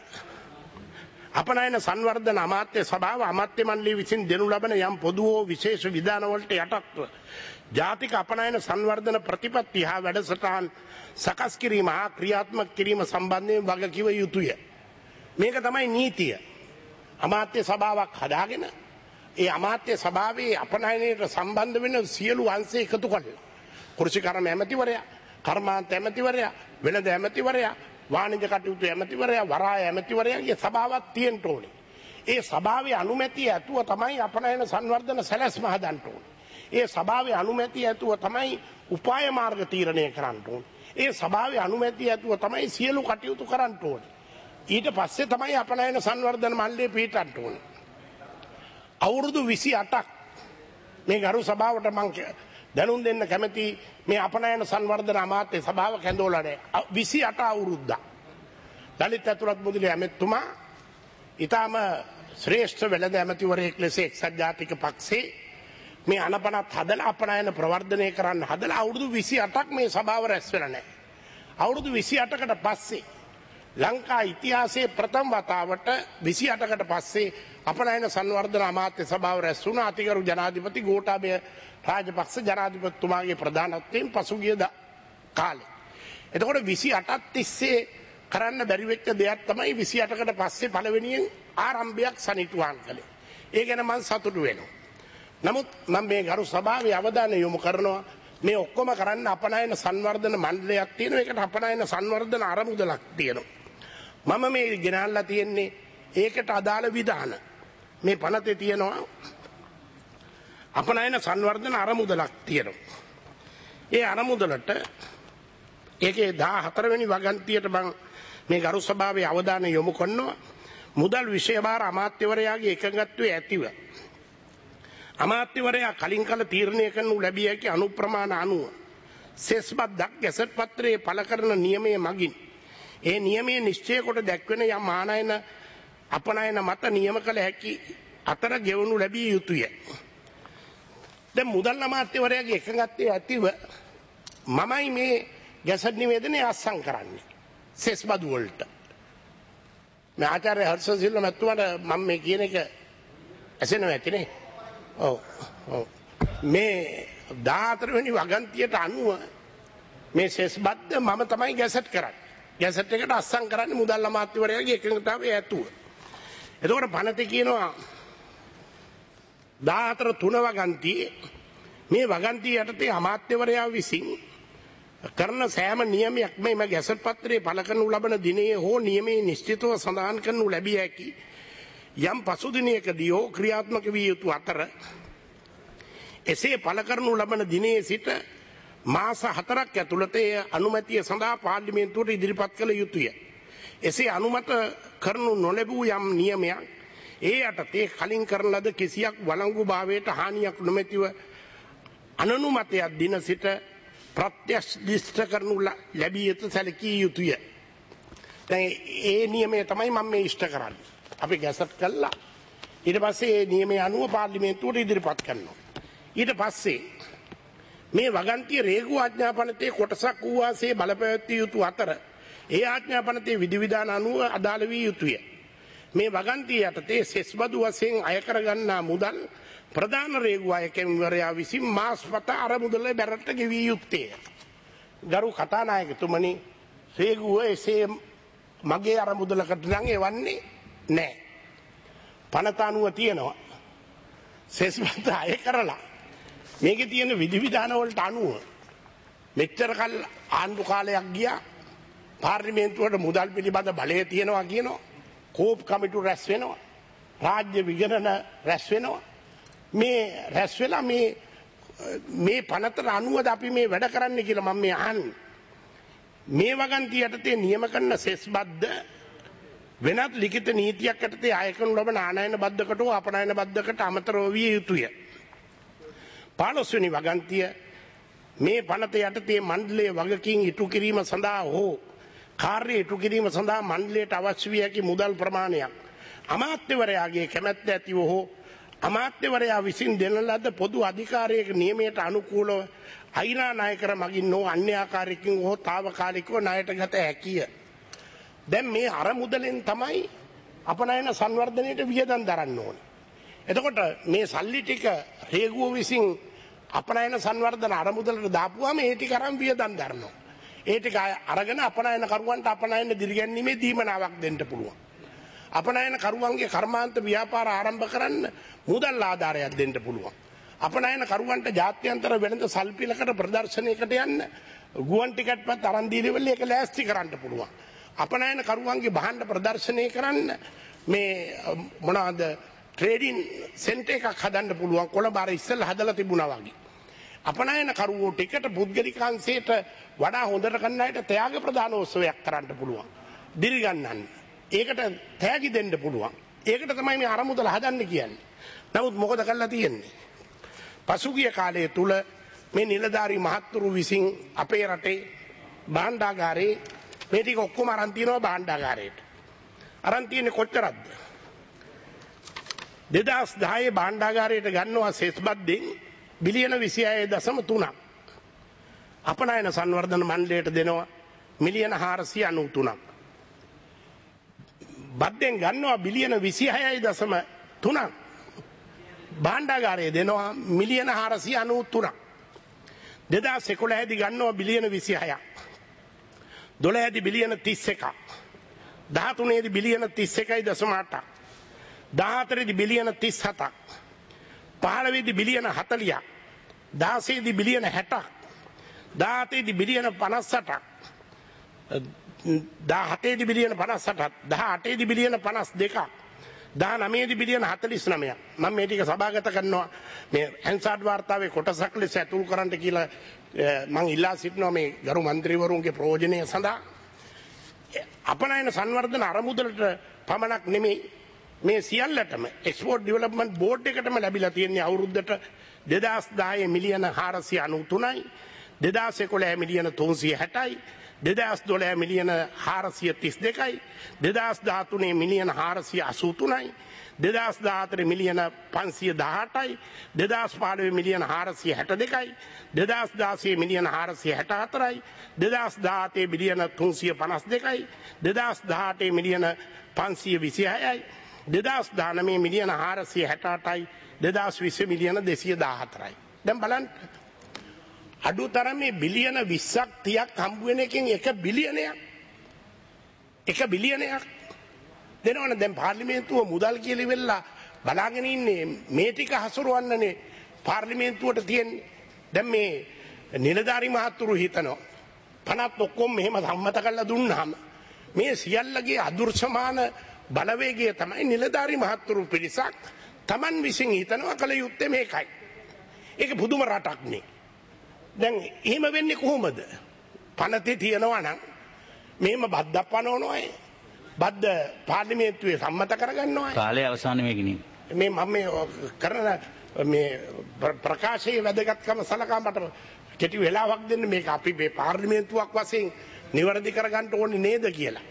අපනයන සංවර්ධන අමාත්‍ය සභාව අමාත්‍ය මණ්ඩලය විසින් දෙනු ලබන යම් පොදු හෝ විශේෂ විධානවලට යටත්ව ජාතික අපනයන සංවර්ධන ප්‍රතිපත්ති හා වැඩසටහන් සකස් කිරීම හා ක්‍රියාත්මක කිරීම සම්බන්ධයෙන් වගකිව යුතුය. මේක තමයි නීතිය. අමාත්‍ය සභාවක් හදාගෙන ඒ අමාත්‍ය සභාවේ අපනයනයට සම්බන්ධ වෙන සියලු අංශ එකතු කරලා කෘෂි කර්ම ඇමතිවරයා, කර්මාන්ත ඇමතිවරයා, වෙළඳ ඇමතිවරයා, වාණිජ කටයුතු ඇමතිවරයා, වරාය ඇමතිවරයාගේ සභාවක් තියෙන්න ඕනේ. ඒ සභාවේ අනුමැතිය ඇතුව තමයි අපනයන සංවර්ධන සැලැස්ම හදන්න ඕනේ. ඒ සභාවේ අනුමැතිය ඇතුව තමයි උපාය මාර්ග තීරණය කරන්න ඕනේ. ඒ සභාවේ අනුමැතිය ඇතුව තමයි සියලු කටයුතු කරන්න ඕනේ. ඊට පස්සේ තමයි අපනයන සංවර්ධන මණ්ඩලය පිටට ඕනේ. අවුරුදු 28ක් මේ ගරු සභාවට මම දැනුම් දෙන්න කැමති මේ අපනයන සංවර්ධන අමාත්‍ය සභාව කැඳවලා නැහැ. 28 අවුරුද්දක්. දලිත් ඇතුළත් මුදලි ඇමතුමා ඊටම ශ්‍රේෂ්ඨ වෙළඳ ඇමතිවරයෙක් ලෙස එක්සත් ජාතික පක්ෂේ මේ අනපනත් හදලා අපනයන ප්‍රවර්ධනය කරන්න හදලා අවුරුදු 28ක් මේ සභාව රැස් වෙලා නැහැ. අවුරුදු 28කට පස්සේ ලංකා ඉතිහාසයේ ප්‍රථම වතාවට 28කට පස්සේ අපනයන සංවර්ධන අමාත්‍ය සභාව රැස් වුණා. අතිගරු ජනාධිපති ගෝඨාභය රාජපක්ෂ ජනාධිපතිතුමාගේ ප්‍රධානත්වයෙන් පසුගිය කාලේ. එතකොට 28ක් තිස්සේ කරන්න බැරි වෙච්ච දෙයක් තමයි 28කට පස්සේ පළවෙනියෙන් ආරම්භයක් සනිටුහන් කළේ. ඒ ගැන මම සතුටු වෙනවා. නමුත් මම මේ ගරු සභාවේ අවධානය යොමු කරනවා මේ ඔක්කොම කරන්න අපනයන සංවර්ධන මණ්ඩලයක් තියෙනවා. ඒකට අපනයන සංවර්ධන අරමුදලක් තියෙනවා. මම මේ ගෙනල්ලා තියෙන්නේ ඒකට අදාළ විධාන. මේ පනතේ තියෙනවා අපනයන සංවර්ධන අරමුදලක් තියෙනවා. ඒ අරමුදලට ඒකේ 14 වෙනි වගන්තියට මම මේ ගරු සභාවේ අවධානය යොමු කරනවා. මුදල් විෂය භාර අමාත්‍යවරයාගේ එකඟත්වයේ ඇතිව අමාත්‍යවරයා කලින් කල තීරණය කරනු ලැබිය හැකි අනුප්‍රමාණ අනුව සෙස්බද්දක් ගැසට් පත්‍රයේ පළ කරන නියමයේ මගින් ඒ නියමයේ නිශ්චය කොට දැක්වෙන යම් ආනයන අපනයන මත නියම කළ හැකි අතර ගෙවනු ලැබිය යුතුය. දැන් මුදල් අමාත්‍යවරයාගේ එකඟත්වයේ ඇතිව මමයි මේ ගැසට් නිවේදනය අත්සන් කරන්නේ සෙස්බදු වලට. මේ ආචාර්ය හර්ෂ සිල්වා මැතිතුමාට මම මේ කියන එක ඇසෙනවා ඇතිනේ. ඔව් මේ 14 වෙනි වගන්තියට අනුව මේ සෙස්බද්ද මම තමයි ගැසට් කරන්නේ. ගැසට් එකට අත්සන් කරන්නේ මුදල් අමාත්‍යවරයාගේ එකඟතාවයේ ඇතුව. එතකොට පනතේ කියනවා 14 වගන්තියේ මේ වගන්තිය යටතේ අමාත්‍යවරයා විසින් කරන සෑම නියමයක් මේ ගැසට් පත්‍රයේ පළ කරනු ලබන දිනයේ හෝ නියමයේ නිශ්චිතව සඳහන් කරනු ලැබිය හැකි යම් පසුදිනයකදී හෝ ක්‍රියාත්මක විය යුතු අතර එසේ පළ කරනු ලබන දිනයේ සිට මාස 4ක් ඇතුළත අනුමැතිය සඳහා පාර්ලිමේන්තුවට ඉදිරිපත් කළ යුතුය. එසේ අනුමත කරනු නොලැබූ යම් නියමයක් ඒ යටතේ කලින් කරන ලද කිසියක් වළංගු භාවයට හානියක් නොමැතිව අනනුමතයක් දින සිට ප්‍රත්‍යක්ෂ කරනු ලැබිය යුතු සැලකිය යුතුය. දැන් ඒ නියමය තමයි මම මේ ඉෂ්ට කරන්නේ. අපි ගැසට් කළා. ඊට පස්සේ මේ නියමය අනුව පාර්ලිමේන්තුවට ඉදිරිපත් කරනවා. ඊට පස්සේ මේ වගන්තිය රේගු ආඥාපනතේ කොටසක් වූ වාසේ බලපෑවිය යුතු අතර ඒ ආඥාපනතේ විධිවිධාන අනුව අදාළ විය යුතුය. මේ වගන්තිය යටතේ සෙස්බදු වශයෙන් අය කරගන්නා මුදල් ප්‍රධාන රේගු අයකැමිවරයා විසින් මාස්පත අරමුදල බැරට ගෙවිය යුත්තේ. ගරු කතානායකතුමනි රේගුව එසේ මගේ අරමුදලකට නම් එවන්නේ නැහැ. පනත අනුව තියෙනවා සෙස්බද අය කරලා මේකේ තියෙන විධිවිධාන වලට අනුව මෙච්චර කල් ආණ්ඩු කාලයක් ගියා පාර්ලිමේන්තුවට මුදල් පිළිබඳ බලය තියෙනවා කියනවා කෝප් කමිටු රැස් වෙනවා රාජ්‍ය විගණන රැස් වෙනවා මේ රැස් වෙලා මේ පනතට අනුවද අපි මේ වැඩ කරන්න කියලා මම මේ අහන්නේ. මේ වගන්ති යටතේ නියම කරන සෙස් බද්ද වෙනත් ලිඛිත නීතියක් යටතේ ආය කරනු ලබන ආනයන බද්දකට හෝ අපනයන බද්දකට අමතරව විය යුතුය. 15 වෙනි වගන්තිය මේ පනත යටතේ මණ්ඩලයේ වගකීම් ඉටු කිරීම සඳහා හෝ කාර්ය ඉටු කිරීම සඳහා මණ්ඩලයට අවශ්‍ය විය හැකි මුදල් ප්‍රමාණයක් අමාත්‍යවරයාගේ කැමැත්ත ඇතිව හෝ අමාත්‍යවරයා විසින් දෙන ලද පොදු අධිකාරියක නියමයට අනුකූලව අයිනා ණය කර මගින් හෝ අන්‍ය ආකාරයකින් හෝ తాවකාලිකව ණයට ගත හැකිය. දැන් මේ අරමුදලෙන් තමයි අපනයන සංවර්ධනයට වියදම් දරන්න ඕනේ. එතකොට මේ සල්ලි ටික රේගුව විසින් අපනයන සංවර්ධන අරමුදලට දාපුවාම ඒ ටික අරන් වියදම් දරනවා. ඒ ටික අරගෙන අපනයන කරුවන්ට අපනයන දිරිගැන්වීමේ දීමනාවක් දෙන්න පුළුවන්. අපනයන කරුවන්ගේ කර්මාන්ත ව්‍යාපාර ආරම්භ කරන්න මුදල් ආධාරයක් දෙන්න පුළුවන්. අපනයන කරුවන්ට ජාත්‍යන්තර වෙළඳ සල්පිලකට ප්‍රදර්ශනයකට යන්න ගුවන් ටිකට්පත් අරන් දීලා ඒක ලෑස්ති කරන්න පුළුවන්. අපනයන කරුවන්ගේ භාණ්ඩ ප්‍රදර්ශනය කරන්න මේ මොනවාද ට්‍රේඩින් සෙන්ටර් එකක් හදන්න පුළුවන්. කොළඹ අර ඉස්සෙල්ලා හදලා තිබුණා වගේ. අපනයන කරුවෝ ටිකට පුද්ගලිකාංශයට වඩා හොඳට කරන්න අයට ත්‍යාග ප්‍රදානෝත්සවයක් කරන්න පුළුවන්. දිරිගන්නන්න. ඒකට තෑගි දෙන්න පුළුවන්. ඒකට තමයි මේ අරමුදල හදන්න කියන්නේ. නමුත් මොකද කරලා තියෙන්නේ? පසුගිය කාලය තුල මේ නිලධාරී මහත්තුරු විසින් අපේ රටේ භාණ්ඩාගාරේ මේ ටික ඔක්කොම අරන් තියනවා භාණ්ඩාගාරයට. අරන් තියෙන්නේ කොච්චරද? 2010 භාණ්ඩාගාරයට ගන්නවා සෙස් බද්දෙන් බිලියන 26.3ක්. අපනයන සංවර්ධන මණ්ඩලයට දෙනවා මිලියන 493ක්. බද්දෙන් ගන්නවා බිලියන 26.3ක්. භාණ්ඩාගාරයේ දෙනවා මිලියන 493ක්. 2011 දී ගන්නවා බිලියන 26ක්. 12 දී බිලියන 31ක්. 13 දී බිලියන 31.8ක්. 14 දී බිලියන 37ක්. 15 දී බිලියන 40ක්. 16 දී බිලියන 60ක්. 17 දී බිලියන 58ක්. 17 දී බිලියන 58ක්. 18 දී බිලියන 52ක්. 19 දී බිලියන 49ක්. මම මේ ටික සභාගත කරනවා මේ ඇන්සාඩ් වාර්තාවේ කොටසක් ලෙස ඇතුල් කරන්න කියලා මම ඉල්ලා සිටිනවා මේ ගරු മന്ത്രിවරුන්ගේ ප්‍රයෝජනය සඳහා. අපනයන සංවර්ධන අරමුදලට පමණක් නෙමෙයි මේ සියල්ලටම එක්ස්පෝර්ට් ඩෙවලොප්මන්ට් බෝඩ් එකටම ලැබිලා තියෙන අවුරුද්දට 2010 මිලියන 493යි 2011 මිලියන 360යි 2012 මිලියන 432යි 2013 මිලියන 483යි 2014 මිලියන 518යි 2015 මිලියන 462යි 2016 මිලියන 464යි 2017 මිලියන 352යි 2018 මිලියන 526යි 2019 මිලියන 468යි 2020 මිලියන 214යි. දැන් බලන්න අඩුතරමේ බිලියන 20ක් 30ක් හම්බ වෙන එකෙන් 1 බිලියනයක් දෙනවනේ. දැන් පාර්ලිමේන්තුව මුදල් කියලා ඉවෙලා බලාගෙන ඉන්නේ මේ ටික හසුරවන්නනේ පාර්ලිමේන්තුවට තියෙන්නේ. දැන් මේ නිලධාරි මහත්තුරු හිතනවා පනත් ඔක්කොම මෙහෙම සම්මත කරලා දුන්නාම මේ සියල්ලගේ අදුර්ශමාන බලවේගය තමයි නිලධාරි මහත්තුරු පිරිසක් Taman විසින් හිතනවා කල යුත්තේ මේකයි. ඒක පුදුම රටක් නේ. දැන් එහෙම වෙන්නේ කොහොමද? පනතේ තියනවා නම් මෙහෙම බද්දක් පනවනවා. බද්ද පාර්ලිමේන්තුවේ සම්මත කරගන්නවා. කාලය අවසාන වෙගිනි. මේ මම මේ කරන මේ ප්‍රකාශයේ වැදගත්කම සලකා මට කෙටි වෙලාවක් දෙන්න මේක අපි මේ පාර්ලිමේන්තුවක් වශයෙන් නිවැරදි කරගන්න ඕනේ නේද කියලා.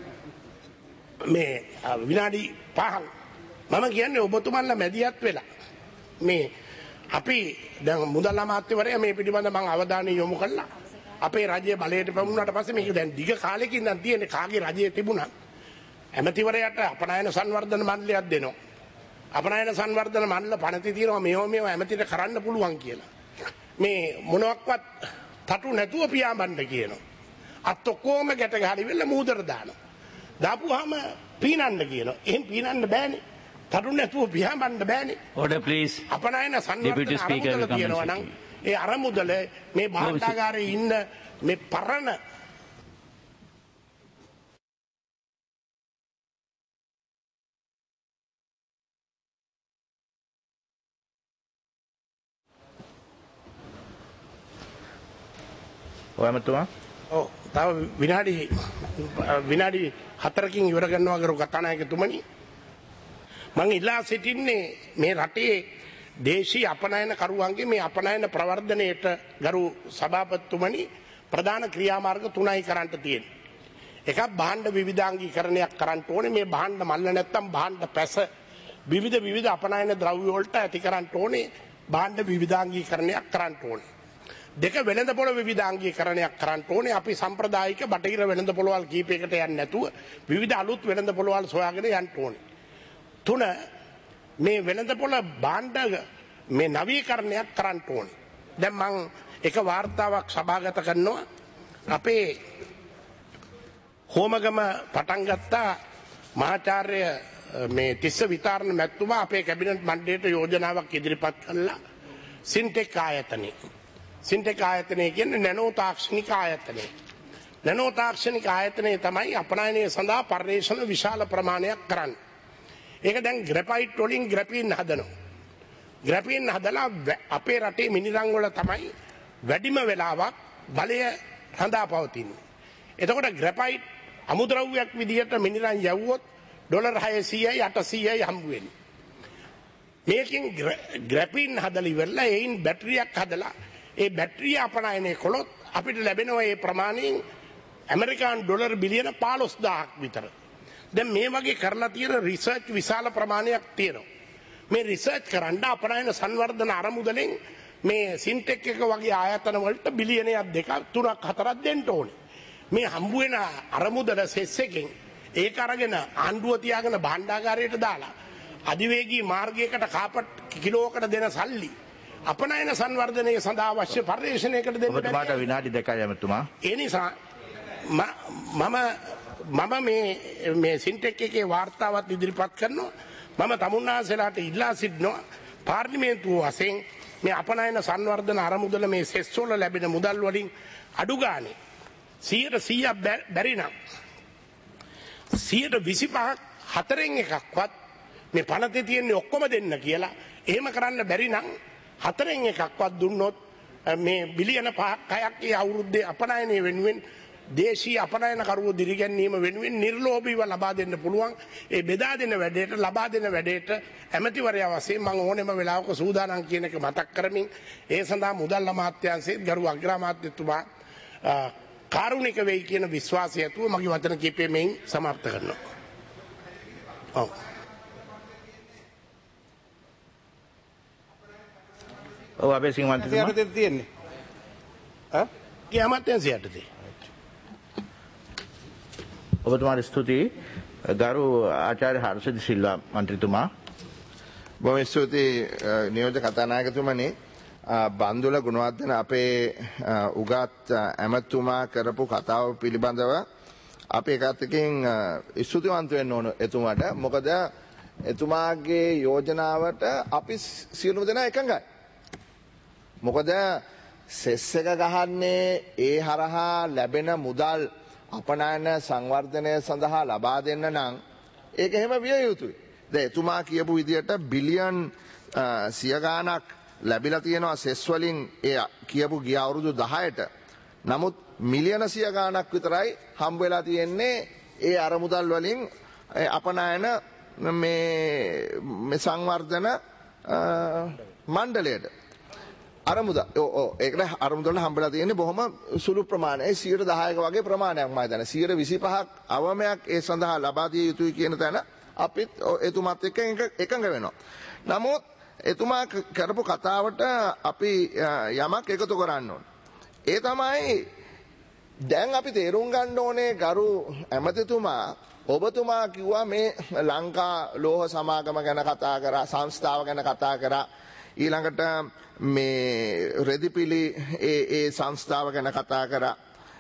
මේ විනාඩි 5ක් මම කියන්නේ ඔබතුමන්ලා මැදිහත් වෙලා මේ අපි දැන් මුදල් අමාත්‍යවරයා මේ පිළිබඳ මම අවධානය යොමු කළා. අපේ රජයේ බලයට පැමුණාට පස්සේ මේක දැන් දිග කාලෙකින් නම් තියෙන්නේ කාගේ රජයේ තිබුණා. ඇමතිවරයාට අපනයන සංවර්ධන මණ්ඩලයක් දෙනවා. අපනයන සංවර්ධන මණ්ඩල පනති තියෙනවා මේව ඇමතිට කරන්න පුළුවන් කියලා. මේ මොනක්වත් තටු නැතුව පියාඹන්න කියනවා. අත් ඔක්කොම ගැට ගහලා ඉවරලා මූදර දානවා. දාපුවාම පීනන්න කියනවා. එහෙන් පීනන්න බෑනේ. තටු නැතුව පියාඹන්න බෑනේ. Order please. අපනයන සංවර්ධන අරමුදල තියෙනවා නම් ඒ අරමුදල මේ භාණ්ඩාගාරයේ ඉන්න මේ පරණ ඔය ඇමතුමා ඔව් තව විනාඩි 4කින් ඉවර කරනවා කරු කතානායකතුමනි මම ඉල්ලා සිටින්නේ මේ රටේ දේශීය අපනයන කරුවන්ගේ මේ අපනයන ප්‍රවර්ධනයට ගරු සභාපතිතුමනි ප්‍රධාන ක්‍රියාමාර්ග 3යි කරන්න තියෙන්නේ. එකක් භාණ්ඩ විවිධාංගීකරණයක් කරන්න ඕනේ. මේ භාණ්ඩ මල්ල නැත්තම් භාණ්ඩ පැස විවිධ අපනයන ද්‍රව්‍ය වලට ඇති කරන්න ඕනේ. භාණ්ඩ විවිධාංගීකරණයක් කරන්න ඕනේ. දෙක වෙළඳපොළ විවිධාංගීකරණයක් කරන්න ඕනේ. අපි සම්ප්‍රදායික බටහිර වෙළඳපොළවල් කීපයකට යන්නේ නැතුව විවිධ අලුත් වෙළඳපොළවල් සොයාගෙන යන්න ඕනේ. 3 මේ වෙළඳපොළ භාණ්ඩ මේ නවීකරණයක් කරන්න ඕනේ. දැන් මම එක වාර්තාවක් සභාගත කරනවා. අපේ හෝමගම පටන් ගත්තා මහාචාර්ය මේ තිස්ස විතාරණ මැතිතුමා අපේ කැබිනට් මණ්ඩලයට යෝජනාවක් ඉදිරිපත් කළා සින්ටෙක් ආයතනය. සින්ටෙක් ආයතනය කියන්නේ නැනෝ තාක්ෂණික ආයතනය. නැනෝ තාක්ෂණික ආයතනය තමයි අපනයනය සඳහා පර්යේෂණ විශාල ප්‍රමාණයක් කරන්නේ. ඒක දැන් ග්‍රැෆයිට් වලින් ග්‍රැෆීන් හදනවා. ග්‍රැෆීන් හදලා අපේ රටේ මිනිරන් වල තමයි වැඩිම වෙලාවක් බලය හඳා පවතින්නේ. එතකොට ග්‍රැෆයිට් අමුද්‍රව්‍යයක් විදිහට මිනිරන් යවුවොත් ඩොලර් 600යි 800යි හම්බ වෙන්නේ. මේකෙන් ග්‍රැෆීන් හදලා ඉවරලා ඒයින් බැටරියක් හදලා ඒ බැටරිය අපනයනය කළොත් අපිට ලැබෙනවා ඒ ප්‍රමාණයෙන් ඇමරිකානු ඩොලර් බිලියන 15000ක් විතර. දැන් මේ වගේ කරලා තියෙන රිසර්ච් විශාල ප්‍රමාණයක් තියෙනවා. මේ රිසර්ච් කරන්න අපනයන සංවර්ධන අරමුදලෙන් මේ සින්ටෙක් එක වගේ ආයතන වලට බිලියනයක් 2ක් 3ක් 4ක් දෙන්න ඕනේ. මේ හම්බ වෙන අරමුදල සෙස් එකෙන් ඒක අරගෙන ආණ්ඩුව තියාගෙන භාණ්ඩාගාරයට දාලා අධිවේගී මාර්ගයකට කාපට් කිලෝකට දෙන සල්ලි අපනයන සංවර්ධනය සඳහා අවශ්‍ය පර්යේෂණයකට දෙන්න බැහැ. ඔබතුමාට විනාඩි 2යි ඇමතුමා. ඒ නිසා මම මේ සින්ටෙක් එකේ වාර්තාවත් ඉදිරිපත් කරනවා. මම තමුන්නාසලාට ඉල්ලා සිටිනවා පාර්ලිමේන්තුව වශයෙන් මේ අපනයන සංවර්ධන අරමුදල මේ සෙස් වල ලැබෙන මුදල් වලින් අඩු ගානේ 100% බැරි නම් 125ක් හතරෙන් එකක්වත් මේ පනතේ තියෙන්නේ ඔක්කොම දෙන්න කියලා එහෙම කරන්න බැරි නම් හතරෙන් එකක්වත් දුන්නොත් මේ බිලියන 5ක් 6ක් ඒ අවුරුද්දේ අපනයනය වෙනුවෙන් දේශීය අපනයන කරුවෝ දිරිගැන්වීම වෙනුවෙන් නිර්ලෝභීව ලබා දෙන්න පුළුවන්. ඒ බෙදා දෙන වැඩේට ලබා දෙන වැඩේට ඇමතිවරයා වශයෙන් මම ඕනෙම වෙලාවක සූදානම් කියන එක මතක් කරමින් ඒ සඳහා මුදල් අමාත්‍යාංශයේ ගරු අග්‍රාමාත්‍යතුමා කාරුණික වෙයි කියන විශ්වාසය ඇතුව මගේ වචන කීපය මෙයින් සමාප්ත කරනවා. ඔව්. ඔව් අපේ සිංහවන්තතුමා තියෙන්නේ. කියාමත්යන්සියටදී. ඔබතුමාට ස්තුතියි. ගරු ආචාර්ය හර්ෂදි සිල්වා මන්ත්‍රීතුමා. බොහොම ස්තුතියි නියෝජ්‍ය කතානායකතුමනි. බන්දුල ගුණවර්ධන අපේ උගත් ඇමතුමා කරපු කතාව පිළිබඳව අපි එකwidehatකින් ස්තුතිවන්ත වෙන්න ඕන එතුමාට. මොකද එතුමාගේ යෝජනාවට අපි සියලුම දෙනා එකඟයි. මොකද සෙස් එක ගහන්නේ ඒ හරහා ලැබෙන මුදල් අපනයන සංවර්ධනය සඳහා ලබා දෙන්න නම් ඒක එහෙම විය යුතුයි. දැන් එතුමා කියපු විදිහට බිලියන් 100 ගාණක් ලැබිලා තියෙනවා සෙස් වලින් ඒ කියපු ගිය අවුරුදු 10ට. නමුත් මිලියන 100 ගාණක් විතරයි හම්බ වෙලා තියෙන්නේ ඒ අරමුදල් වලින් අපනයන මේ සංවර්ධන මණ්ඩලයට. අරමුදල් ඒකට අරමුදල් හම්බලා තියෙන්නේ බොහොම සුළු ප්‍රමාණයක් 10% වගේ ප්‍රමාණයක් මම හිතන්නේ 25ක් අවමයක් ඒ සඳහා ලබා දිය යුතුයි කියන තැන අපිත් එතුමාත් එක්ක එකඟ වෙනවා. නමුත් එතුමා කරපු කතාවට අපි යමක් එකතු කරන්න ඕන. ඒ තමයි දැන් අපි තේරුම් ගන්න ඕනේ ගරු ඇමතිතුමා ඔබතුමා කිව්වා මේ ලංකා ලෝහ සමාගම ගැන කතා කරා සංස්ථාව ගැන කතා කරා ඊළඟට මේ රෙදිපිලි ඒ සංස්ථාව ගැන කතා කරා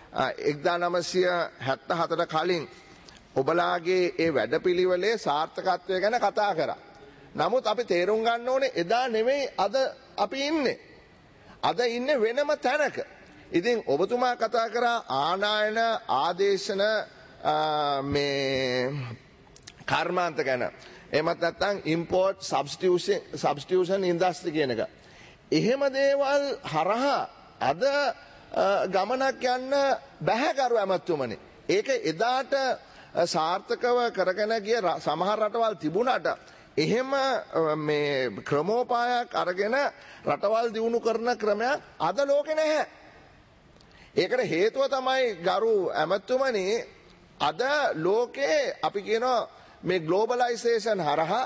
1977ට කලින් ඔබලාගේ ඒ වැඩපිළිවෙලේ සාර්ථකත්වය ගැන කතා කරා. නමුත් අපි තේරුම් ගන්න ඕනේ එදා නෙමෙයි අද අපි ඉන්නේ. අද ඉන්නේ වෙනම තැනක. ඉතින් ඔබතුමා කතා කරා ආනායන ආදේශන මේ කර්මාන්ත ගැන. එහෙමත් නැත්නම් import substitution industry කියන එක. එහෙම දේවල් හරහා අද ගමනක් යන්න බැහැකරු ඇමත්තුමනි. ඒක එදාට සාර්ථකව කරගෙන ගිය සමහර රටවල් තිබුණට එහෙම මේ ක්‍රමෝපායක් අරගෙන රටවල් දියුණු කරන ක්‍රමයක් අද ලෝකෙ නැහැ. ඒකට හේතුව තමයි ගරු ඇමත්තුමනි අද ලෝකේ අපි කියනවා මේ ග්ලෝබලයිසේෂන් හරහා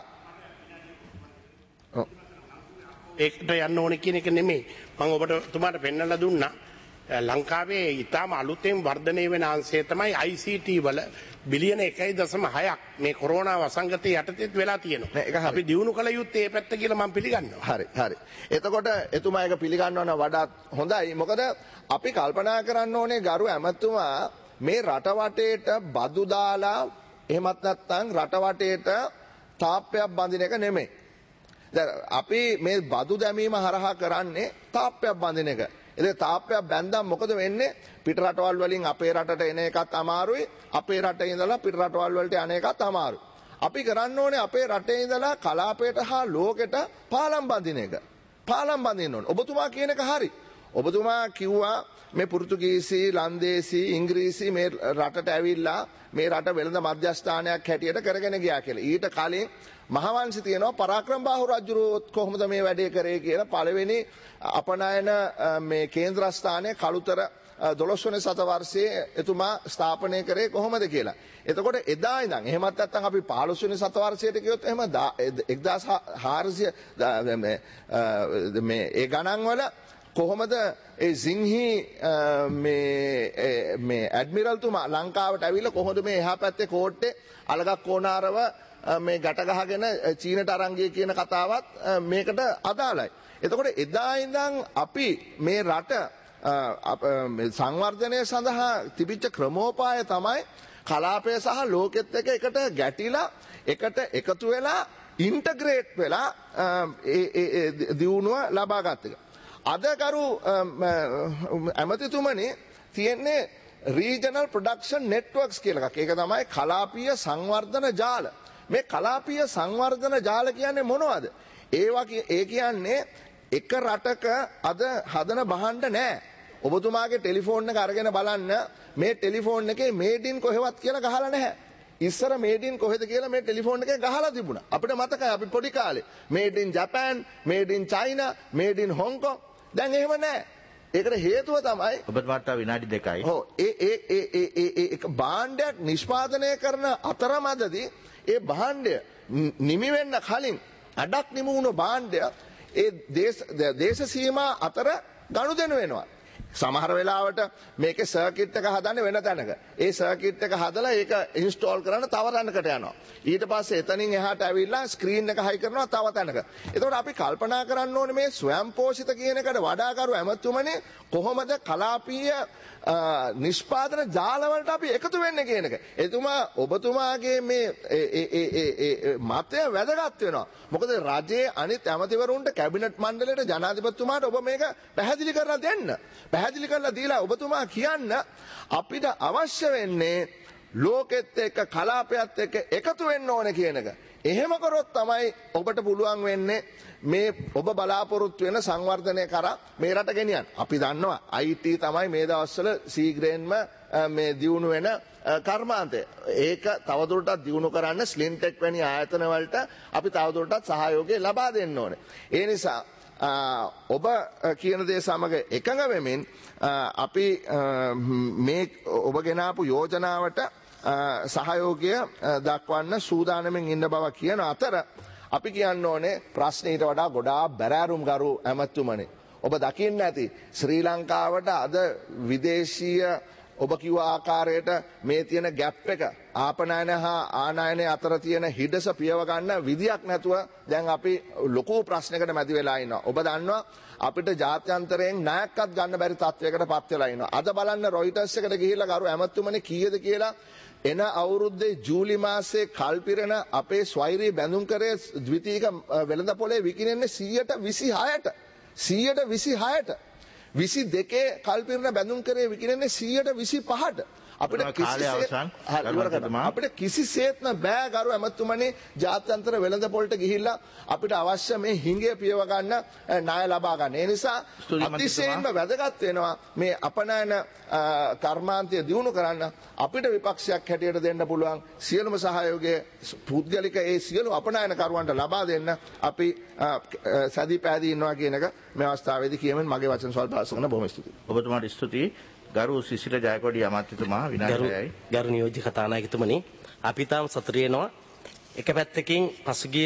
ඒකට යන්න ඕනේ කියන එක නෙමෙයි මම ඔබට තුමාට පෙන්වලා දුන්නා ලංකාවේ ඊටාම අලුතෙන් වර්ධනය වෙන අංශය තමයි ICT වල බිලියන 1.6ක් මේ කොරෝනා වසංගතය යටතේත් වෙලා තියෙනවා. අපි දිනු කළ යුත්තේ මේ පැත්ත කියලා මම පිළිගන්නවා. හරි හරි. එතකොට එතුමා ඒක පිළිගන්නව නම් වඩාත් හොඳයි. මොකද අපි කල්පනා කරන්න ඕනේ ගරු ඇමතුමා මේ රට වටේට බදු දාලා එහෙමත් නැත්නම් රට වටේට තාප්පයක් බඳින එක නෙමෙයි. දැන් අපි මේ බදු දැමීම හරහා කරන්නේ තාප්පයක් බඳින එක. ඒ තාප්පයක් බැන්දම මොකද වෙන්නේ? පිට රටවල් වලින් අපේ රටට එන එකත් අමාරුයි. අපේ රටේ ඉඳලා පිට රටවල් වලට යන එකත් අමාරුයි. අපි කරන්න ඕනේ අපේ රටේ ඉඳලා කලාපයට හා ලෝකෙට පාලම් බඳින එක. පාලම් බඳින්න ඕනේ. ඔබතුමා කියන එක හරි. ඔබතුමා කිව්වා මේ පෘතුගීසි, ලන්දේසි, ඉංග්‍රීසි මේ රටට ඇවිල්ලා මේ රට වෙළඳ මධ්‍යස්ථානයක් හැටියට කරගෙන ගියා කියලා. ඊට කලින් මහවංශ තියෙනවා පරාක්‍රම බාහු රජුරුවොත් කොහොමද මේ වැඩේ කරේ කියලා පළවෙනි අපනයන මේ කේන්ද්‍රස්ථානයේ කළුතර 12 වෙනි සතවර්ෂයේ එතුමා ස්ථාපනය කරේ කොහොමද කියලා. එතකොට එදා ඉඳන් එහෙමත් නැත්නම් අපි 15 වෙනි සතවර්ෂයට ගියොත් එහෙම 1400 මේ ඒ ගණන් වල කොහොමද ඒ සිංහි මේ ඇඩ්මිරල්තුමා ලංකාවට ඇවිල්ලා කොහොමද මේ එහා පැත්තේ කෝට්ටේ අලගක් කොනාරව මේ ගැට ගහගෙන චීනට අරන් ගියේ කියන කතාවත් මේකට අදාළයි. එතකොට එදා ඉඳන් අපි මේ රට සංවර්ධනය සඳහා තිබිච්ච ක්‍රමෝපාය තමයි කලාපය සහ ලෝකෙත් එක්ක එකට ගැටිලා එකට එකතු වෙලා ඉන්ටග්‍රේට් වෙලා දියුණුව ලබා ගත්ත එක. අද කරු ඇමතිතුමනි තියෙන්නේ රීජනල් ප්‍රොඩක්ෂන් නෙට්වර්ක්ස් කියලා එකක්. ඒක තමයි කලාපීය සංවර්ධන ජාල. මේ කලාපීය සංවර්ධන ජාල කියන්නේ මොනවද? ඒ කියන්නේ එක රටක අද හදන භාණ්ඩ නැහැ. ඔබතුමාගේ ටෙලිෆෝන් එක අරගෙන බලන්න මේ ටෙලිෆෝන් එකේ මේඩ් ඉන් කොහෙවත් කියලා ගහලා නැහැ. ඉස්සර මේඩ් ඉන් කොහෙද කියලා මේ ටෙලිෆෝන් එකේ ගහලා තිබුණා. අපිට මතකයි අපි පොඩි කාලේ made in Japan, made in China, made in Hong Kong. දැන් එහෙම නැහැ. ඒකට හේතුව තමයි ඔබට වාර්තා විනාඩි 2යි. ඔව් ඒ භාණ්ඩයක් නිෂ්පාදනය කරන අතරමැදදී ඒ භාණ්ඩය නිමි වෙන්න කලින් අඩක් නිමු වුණු භාණ්ඩය ඒ දේශ සීමා අතර ගනුදෙනු වෙනවා. සමහර වෙලාවට මේකේ සර්කිට් එක හදන්නේ වෙන තැනක. ඒ සර්කිට් එක හදලා ඒක ඉන්ස්ටෝල් කරන්න තව තැනකට යනවා. ඊට පස්සේ එතනින් එහාට ඇවිල්ලා ස්ක්‍රීන් එක හයි කරනවා තව තැනක. එතකොට අපි කල්පනා කරන්න ඕනේ මේ ස්වයංපෝෂිත කියන එකට වඩා කරු ඇමතුමනේ කොහොමද කලාපීය නිෂ්පාදන ජාලවලට අපි එකතු වෙන්නේ කියන එක. එතුමා ඔබතුමාගේ මේ මතය වැදගත් වෙනවා. මොකද රජයේ අනිත් ඇමතිවරුන්ට කැබිනට් මණ්ඩලයට ජනාධිපතිතුමාට ඔබ මේක පැහැදිලි කරලා දෙන්න. පැහැදිලි කරලා දීලා ඔබතුමා කියන්න අපිට අවශ්‍ය වෙන්නේ ලෝකෙත් එක්ක කලාපයත් එක්ක එකතු වෙන්න ඕන කියන එක. එහෙම කරොත් තමයි ඔබට පුළුවන් වෙන්නේ මේ ඔබ බලාපොරොත්තු වෙන සංවර්ධනය කරා මේ රට ගෙනියන්න. අපි දන්නවා IT තමයි මේ දවස්වල සීග්‍රේන්ම මේ දියුණු වෙන කර්මාන්තය. ඒක තවදුරටත් දියුණු කරන්න ස්ලින්ටෙක් වැනි ආයතන වලට අපි තවදුරටත් සහයෝගය ලබා දෙන්න ඕනේ. ඒ නිසා ඔබ කියන දේ සමග එකඟ වෙමින් අපි මේ ඔබ ගෙනාපු යෝජනාවට සහයෝගය දක්වන්න සූදානමින් ඉන්න බව කියන අතර අපි කියන්න ඕනේ ප්‍රශ්න ඊට වඩා ගොඩාක් බැරෑරුම් ගරු ඇමතුමනි. ඔබ දකින්න ඇති ශ්‍රී ලංකාවට අද විදේශීය ඔබ කිව්ව ආකාරයට මේ තියෙන ගැප් එක ආපනයන හා ආනයනය අතර තියෙන හිඩස පියව ගන්න විදියක් නැතුව දැන් අපි ලොකු ප්‍රශ්නයකට මැදි වෙලා ඉන්නවා. ඔබ දන්නවා අපිට ජාත්‍යන්තරයෙන් ණයක්වත් ගන්න බැරි තත්වයකට පත් වෙලා ඉන්නවා. අද බලන්න රොයිටර්ස් එකට ගිහිල්ලා ගරු ඇමතුමනි කීයද කියලා එන අවුරුද්දේ ජූලි මාසයේ කල්පිරෙන අපේ ස්වෛරී බැඳුම් කරේ ද්විතීයික වෙළඳ පොලේ විකිනෙන්නේ 126ට 126ට 22 කල්පිරණ බැඳුම් කරේ විකිනෙන්නේ 125ට අපිට කිසිසේත්ම බෑ ගරු ඇමතුමනි ජාත්‍යන්තර වෙළඳ පොළට ගිහිල්ලා අපිට අවශ්‍ය මේ හිඟය පියව ගන්න ණය ලබා ගන්න. ඒ නිසා අතිශයින්ම වැදගත් වෙනවා මේ අපනයන කර්මාන්තය දියුණු කරන්න අපිට විපක්ෂයක් හැටියට දෙන්න පුළුවන් සියලුම සහයෝගය පුද්ගලික ඒ සියලු අපනයන කරුවන්ට ලබා දෙන්න අපි සැදී පැහැදී ඉන්නවා කියන එක මේ අවස්ථාවේදී කියමින් මගේ වචන ස්වල්ප අවසන් කරන බොහොම ස්තුතියි. ඔබතුමාට ස්තුතියි. ගරු සිසිල ජයකොඩි අමාත්‍යතුමා විනාඩියයි. ගරු නියෝජ්‍ය කතානායකතුමනි අපි තාම සතුටු වෙනවා. එක පැත්තකින් පසුගිය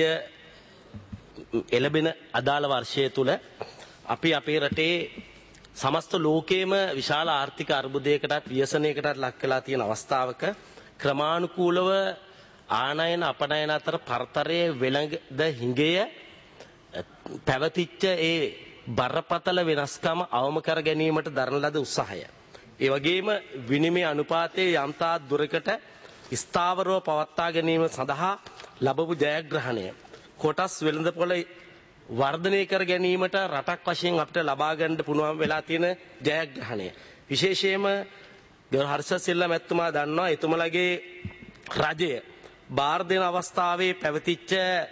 එළබෙන අදාළ වර්ෂය තුල අපි අපේ රටේ සමස්ත ලෝකයේම විශාල ආර්ථික අර්බුදයකටත් ව්‍යසනයකටත් ලක් වෙලා තියෙන අවස්ථාවක ක්‍රමානුකූලව ආනයන අපනයන අතර පරතරයේ වෙළඳ හිඟය පැවතිච්ච ඒ බරපතල වෙනස්කම අවම කර ගැනීමට දරන ලද උත්සාහය. ඒ වගේම විනිමය අනුපාතයේ යම්තා දුරකට ස්ථාවරව පවත්වා ගැනීම සඳහා ලැබපු ජයග්‍රහණය කොටස් වෙළඳපොළ වර්ධනය කර ගැනීමට රටක් වශයෙන් අපිට ලබා ගන්න පුළුවන් වෙලා තියෙන ජයග්‍රහණය. විශේෂයෙන්ම හර්ෂ සිල්ලා මැතිතුමා දන්නවා එතුමලගේ රජය බාර දෙන අවස්ථාවේ පැවතිච්ච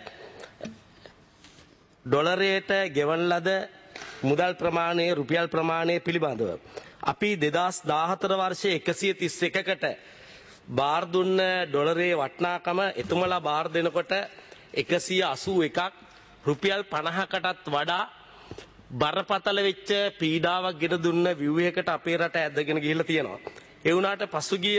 ඩොලරයට ගෙවන ලද මුදල් ප්‍රමාණය රුපියල් ප්‍රමාණය පිළිබඳව අපි 2014 වර්ෂයේ 131කට බාර දුන්න ඩොලරයේ වටිනාකම එතුමලා බාර දෙනකොට 181ක් රුපියල් 50කටත් වඩා බරපතල වෙච්ච පීඩාවක් ගෙන දුන්න ව්‍යුහයකට අපේ රට ඇදගෙන ගිහිල්ලා තියෙනවා. ඒ වුණාට පසුගිය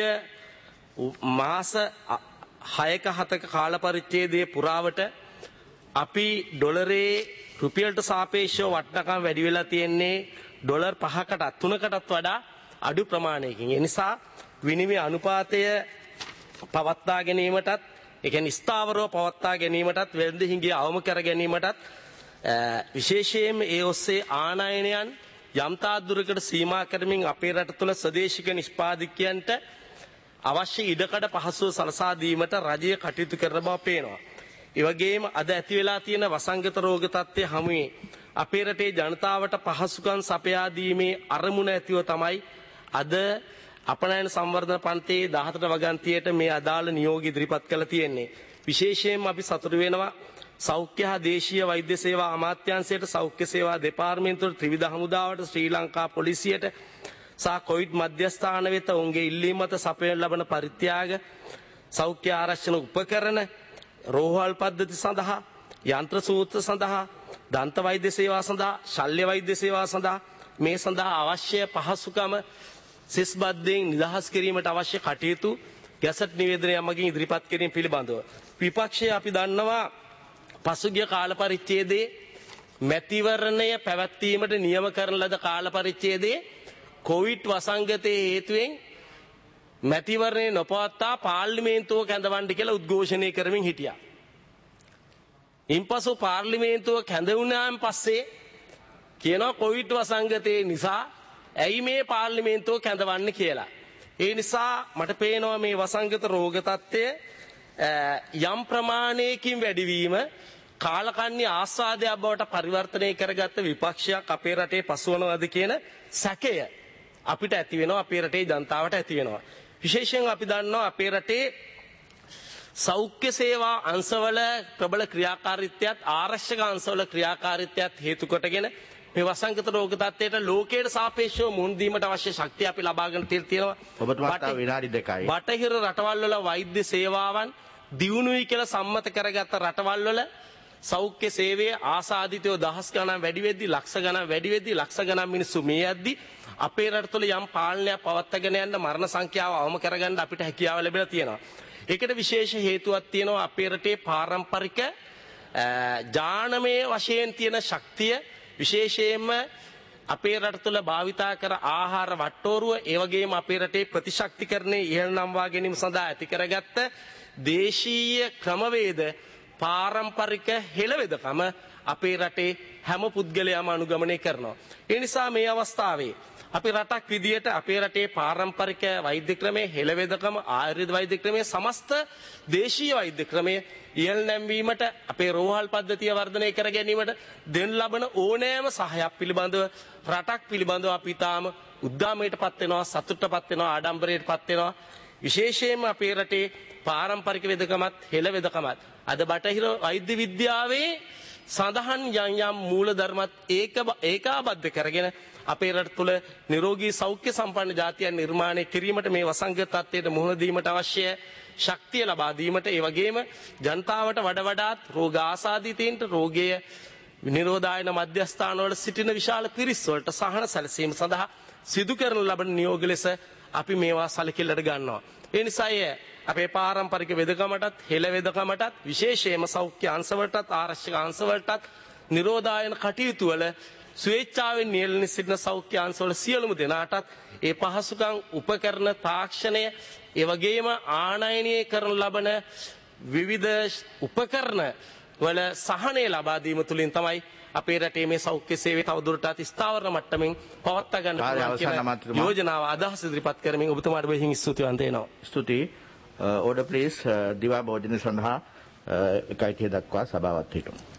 මාස 6ක 7ක කාල පරිච්ඡේදයේ පුරාවට අපි ඩොලරේ රුපියල්ට සාපේක්ෂව වටිනාකම වැඩි වෙලා තියෙන්නේ ඩොලර් 5කටත් 3කටත් වඩා අඩු ප්‍රමාණයකින්. ඒ නිසා විනිමය අනුපාතය පවත්වා ගැනීමටත් ඒ කියන්නේ ස්ථාවරව පවත්වා ගැනීමටත් වෙළඳ හිඟය අවම කර ගැනීමටත් විශේෂයෙන්ම ඒ ඔස්සේ ආනයනයන් යම්තා දුරකට සීමා කරමින් අපේ රට තුළ ස්වදේශික නිෂ්පාදකයන්ට අවශ්‍ය ඉඩකඩ පහසුව සලසා දීමට රජය කටයුතු කරන බව පේනවා. ඒ වගේම අද ඇති වෙලා තියෙන වසංගත රෝග තත්ත්වය හමුවේ අපේ රටේ ජනතාවට පහසුකම් සපයා දීමේ අරමුණ ඇතිව තමයි අද අපනයන සංවර්ධන පන්තියේ 14 වගන්තියට මේ අදාළ නියෝග ඉදිරිපත් කළ තියෙන්නේ. විශේෂයෙන්ම අපි සතුටු වෙනවා සෞඛ්‍ය හා දේශීය වෛද්‍ය සේවා අමාත්‍යාංශයට සෞඛ්‍ය සේවා දෙපාර්තමේන්තුවට ත්‍රිවිධ හමුදාවට ශ්‍රී ලංකා පොලිසියට සහ කොවිඩ් මධ්‍යස්ථාන වෙත ඔවුන්ගේ ඉල්ලීම් මත සපයන ලබන පරිත්‍යාග සෞඛ්‍ය ආරක්ෂණ උපකරණ රෝහල් පද්ධති සඳහා යන්ත්‍ර සූත්‍ර සඳහා දන්ත වෛද්‍ය සේවා සඳහා ශල්‍ය වෛද්‍ය සේවා සඳහා මේ සඳහා අවශ්‍ය පහසුකම සිස්බද්දෙන් නිදහස් කිරීමට අවශ්‍ය කටයුතු ගැසට් නිවේදනය මගින් ඉදිරිපත් කිරීම පිළිබඳව විපක්ෂය අපි දන්නවා පසුගිය කාල පරිච්ඡේදයේ මැතිවරණය පැවැත්වීමට නියම කරන ලද කාල පරිච්ඡේදයේ කොවිඩ් වසංගතයේ හේතුවෙන් මැතිවරණය නොපවත්වා පාර්ලිමේන්තුව කැඳවන්න කියලා උද්ඝෝෂණය කරමින් හිටියා. ඉන්පසු පාර්ලිමේන්තුව කැඳවුණාන් පස්සේ කියනවා කොවිඩ් වසංගතයේ නිසා ඇයි මේ පාර්ලිමේන්තුව කැඳවන්නේ කියලා. ඒ නිසා මට පේනවා මේ වසංගත රෝග තත්ත්වය යම් ප්‍රමාණයකින් වැඩිවීම කාලකන්ණි ආස්වාදයක් බවට පරිවර්තනය කරගත්ත විපක්ෂයක් අපේ රටේ පසුවනවාද කියන සැකය අපිට ඇති වෙනවා අපේ රටේ ජනතාවට ඇති වෙනවා. විශේෂයෙන් අපි දන්නවා අපේ රටේ සෞඛ්‍ය සේවා අංශවල ප්‍රබල ක්‍රියාකාරීත්වයත් ආරක්ෂක අංශවල ක්‍රියාකාරීත්වයත් හේතු කොටගෙන මේ වසංගත රෝග තත්ත්වයට ලෝකයට සාපේක්ෂව මුහුණ දීමට අවශ්‍ය ශක්තිය අපි ලබාගෙන තියෙනවා. ඔබතුමාට විනාඩි 2යි. බටහිර රටවල් වල වෛද්‍ය සේවාවන් දියුණුවයි කියලා සම්මත කරගත්ත රටවල් වල සෞඛ්‍ය සේවයේ ආසාදිතව දහස් ගණන් වැඩි වෙද්දී ලක්ෂ ගණන් වැඩි වෙද්දී ලක්ෂ ගණන් මිනිස්සු මේ යද්දී අපේ රට තුළ යම් පාලනයක් පවත්වාගෙන යන්න මරණ සංඛ්‍යාව අවම කරගන්න අපිට හැකියාව ලැබිලා තියෙනවා. ඒකට විශේෂ හේතුවක් තියෙනවා අපේ රටේ පාරම්පරික ජානමය වශයෙන් තියෙන ශක්තිය විශේෂයෙන්ම අපේ රට තුළ භාවිතා කර ආහාර වට්ටෝරුව ඒ වගේම අපේ රටේ ප්‍රතිශක්තිකරණයේ ඉහළ නම්වා ගැනීම සඳහා ඇති කරගත්ත දේශීය ක්‍රමවේද පාරම්පරික හෙළවෙදකම අපේ රටේ හැම පුද්ගලයාම අනුගමනය කරනවා. ඒ නිසා මේ අවස්ථාවේ අපි රටක් විදියට අපේ රටේ පාරම්පරික වෛද්‍ය ක්‍රමයේ හෙළවෙදකම ආයුර්වේද වෛද්‍ය ක්‍රමයේ සමස්ත දේශීය වෛද්‍ය ක්‍රමයේ ඉහළ නැංවීමට අපේ රෝහල් පද්ධතිය වර්ධනය කර ගැනීමට දෙන ලබන ඕනෑම සහායක් පිළිබඳව රටක් පිළිබඳව අපි තාම උද්දාමයට පත් වෙනවා, සතුටට පත් වෙනවා, ආඩම්බරයට පත් වෙනවා. විශේෂයෙන්ම අපේ රටේ පාරම්පරික වෙදකමත් හෙළ වෙදකමත් අද බටහිර වෛද්‍ය විද්‍යාවේ සඳහන් යම් මූලධර්මත් ඒකාබද්ධ කරගෙන අපේ රට තුළ නිරෝගී සෞඛ්‍ය සම්පන්න ජාතියක් නිර්මාණය කිරීමට මේ වසංගත තත්ත්වයට මුහුණ දීමට අවශ්‍ය ශක්තිය ලබා දීමට ඒ වගේම ජනතාවට වඩාත් රෝග ආසාදිතයින්ට රෝගයේ නිරෝධායන මධ්‍යස්ථානවල සිටින විශාල පිරිස් වලට සහන සැලසීම සඳහා සිදු කරන ලබන නියෝග ලෙස අපි මේවා සැලකිල්ලට ගන්නවා. ඒ නිසා අපේ පාරම්පරික වෙදකමටත් හෙළ වෙදකමටත් විශේෂයෙන්ම සෞඛ්‍ය අංශවලටත් ආරක්ෂක අංශවලටත් නිරෝධායන කටයුතු වල ස්වේච්ඡාවෙන් නියැලෙන සිටින සෞඛ්‍ය අංශවල සියලුම දෙනාටත් ඒ පහසුකම් උපකරණ තාක්ෂණය ඒ වගේම ආනයනය කරන ලබන විවිධ උපකරණ වල සහනය ලබා දීම තුළින් තමයි අපේ රටේ මේ සෞඛ්‍ය සේවය තවදුරටත් ස්ථාවර මට්ටමින් පවත්වා ගන්න පුළුවන් කියන යෝජනාව අදහස් ඉදිරිපත් කරමින් ඔබතුමාට බෙහෙවින් ස්තුතිවන්ත වෙනවා. ස්තුතියි. ඕඩර් ප්ලීස් දිවා භෝජන සඳහා එකයිටිය දක්වා සභාවත් හිටමු.